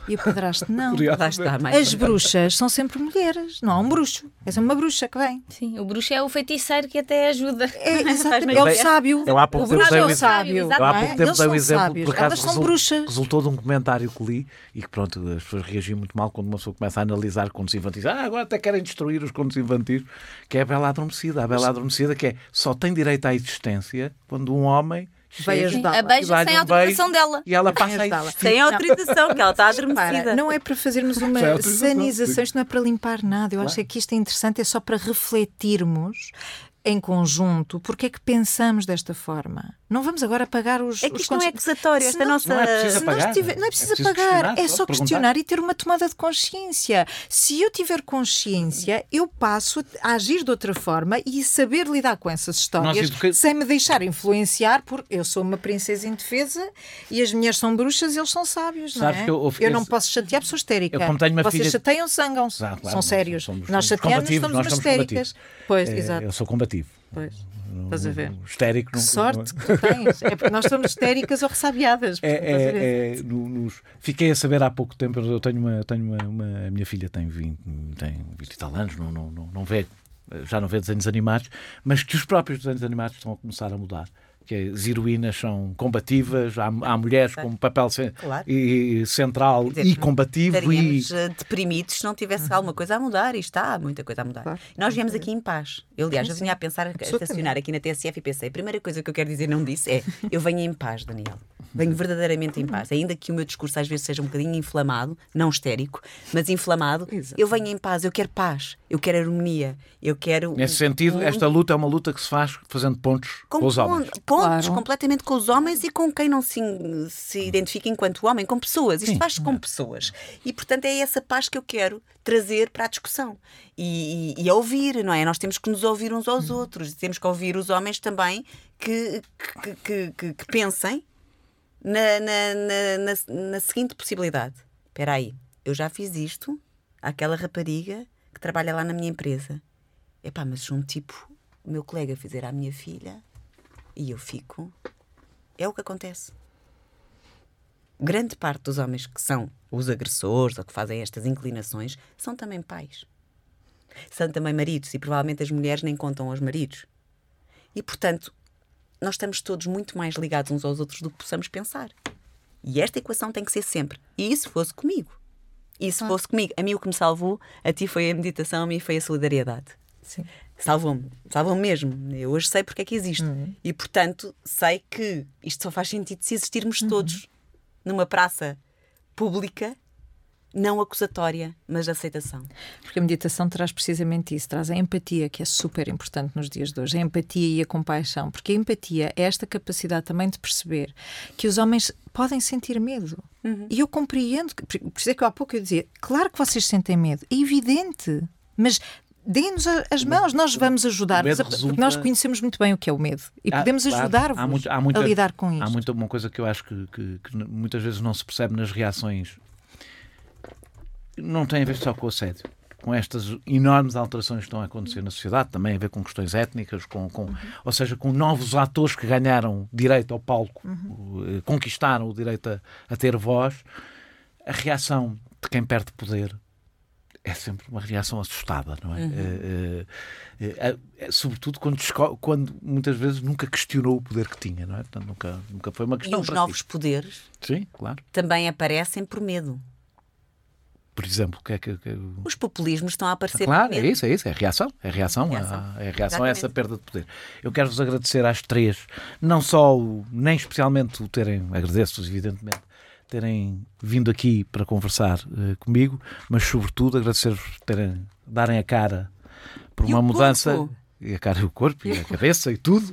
As bruxas são sempre mulheres. Não há um bruxo. É sempre uma bruxa que vem. Sim, o bruxo é o feiticeiro que até ajuda. É o sábio. O bruxo é o sábio. Eu há pouco tempo dei um exemplo. Por Elas são bruxas. Resultou de um comentário que li e que pronto, as pessoas reagiam muito mal quando uma pessoa começa a analisar contos infantis. Agora até querem destruir os contos infantis. Que é a Bela Adormecida. A Bela Adormecida que só tem direito à existência quando um homem vai ajudar. A beija sem a autorização dela. E ela passa a existir. Sem autorização, que ela está adormecida. Não é para fazermos uma sanização, isto não é para limpar nada. Eu acho que isto é interessante, é só para refletirmos em conjunto porque é que pensamos desta forma. Não vamos agora pagar os... É que isto não é acusatório, esta nossa... Não é preciso pagar. Não é preciso pagar, é só questionar e ter uma tomada de consciência. Se eu tiver consciência, eu passo a agir de outra forma e saber lidar com essas histórias sem me deixar influenciar por eu sou uma princesa indefesa e as mulheres são bruxas e eles são sábios, não é? Eu não posso chatear pessoas histéricas. Vocês chateiam, zangam-se. São sérios. Nós chateamos, estamos umas histéricas. Pois, exato. Eu sou combativo. Pois, estás a ver? Histérico. Que sorte que tens. É porque nós somos histéricas ou ressabiadas. Fiquei a saber há pouco tempo, eu tenho uma a minha filha tem 20 e tal anos, já não vê desenhos animados, mas que os próprios desenhos animados estão a começar a mudar. Que as heroínas são combativas, há mulheres com um papel central e combativo. Estaríamos deprimidos se não tivesse alguma coisa a mudar, e está, há muita coisa a mudar. Claro. Nós viemos aqui em paz. Eu, aliás, eu vinha a pensar, a estacionar aqui na TSF e pensei, a primeira coisa que eu quero dizer, não disse, é eu venho em paz, Daniel. Venho verdadeiramente em paz. Ainda que o meu discurso às vezes seja um bocadinho inflamado, não histérico, mas inflamado, eu venho em paz, eu quero paz, eu quero harmonia, eu quero... Nesse sentido, esta luta é uma luta que se faz fazendo pontos com os homens. Pontos completamente com os homens e com quem não se identifica enquanto homem, com pessoas. Isto faz com pessoas. E, portanto, é essa paz que eu quero trazer para a discussão. E a ouvir, não é? Nós temos que nos ouvir uns aos outros. Temos que ouvir os homens também que pensem na seguinte possibilidade. Espera aí, eu já fiz isto àquela rapariga que trabalha lá na minha empresa. Epá, mas se um tipo, o meu colega fizer à minha filha e eu fico, é o que acontece. Grande parte dos homens que são os agressores ou que fazem estas inclinações são também pais. São também maridos e provavelmente as mulheres nem contam aos maridos. E, portanto, nós estamos todos muito mais ligados uns aos outros do que possamos pensar. E esta equação tem que ser sempre. E isso fosse comigo. Fosse comigo. A mim o que me salvou, a ti foi a meditação, a mim foi a solidariedade. Sim. Salvou-me mesmo. Eu hoje sei porque é que existe. E, portanto, sei que isto só faz sentido se existirmos todos numa praça pública, não acusatória, mas de aceitação. Porque a meditação traz precisamente isso, traz a empatia, que é super importante nos dias de hoje, a empatia e a compaixão, porque a empatia é esta capacidade também de perceber que os homens podem sentir medo. E eu compreendo, por isso é que há pouco eu dizia, claro que vocês sentem medo, é evidente, mas deem-nos as mãos, nós vamos ajudar, porque nós conhecemos muito bem o que é o medo e podemos ajudar-vos a lidar com isto. Há uma coisa que eu acho que muitas vezes não se percebe nas reações. Não tem a ver só com o assédio. com estas enormes alterações que estão a acontecer na sociedade, também a ver com questões étnicas, ou seja, com novos atores que ganharam direito ao palco, conquistaram o direito a ter voz, a reação de quem perde poder é sempre uma reação assustada, não é? Sobretudo quando muitas vezes nunca questionou o poder que tinha, não é? Portanto, nunca foi uma questão. E os novos poderes Sim, claro. também aparecem por medo. Por exemplo, o que é que... Os populismos estão a aparecer Claro, por medo. é isso. É a reação a essa perda de poder. Eu quero-vos agradecer às três, não só, nem especialmente o terem, agradeço-vos evidentemente, terem vindo aqui para conversar comigo, mas sobretudo agradecer-vos darem a cara por uma mudança. Corpo? E a cara e o corpo, e a cabeça e tudo,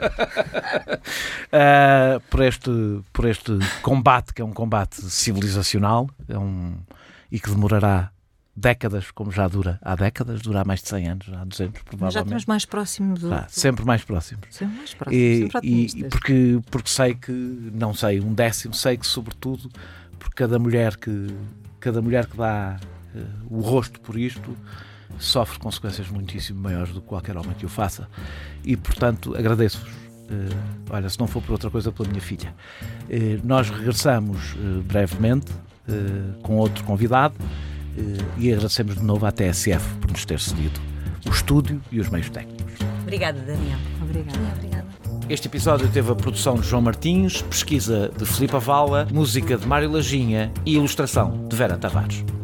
por este combate, que é um combate civilizacional, e que demorará décadas, como já dura há décadas, dura há mais de 100 anos, há 200 provavelmente. Mas já estamos mais próximos sempre mais próximos. Sempre mais próximos. Porque sei que, não sei, um décimo, sei que sobretudo porque cada mulher que dá o rosto por isto sofre consequências muitíssimo maiores do que qualquer homem que o faça. E, portanto, agradeço-vos. Olha, se não for por outra coisa, pela minha filha. Nós regressamos brevemente com outro convidado e agradecemos de novo à TSF por nos ter cedido o estúdio e os meios técnicos. Obrigada, Daniel. Obrigada. Este episódio teve a produção de João Martins, pesquisa de Filipe Avala, música de Mário Lajinha e ilustração de Vera Tavares.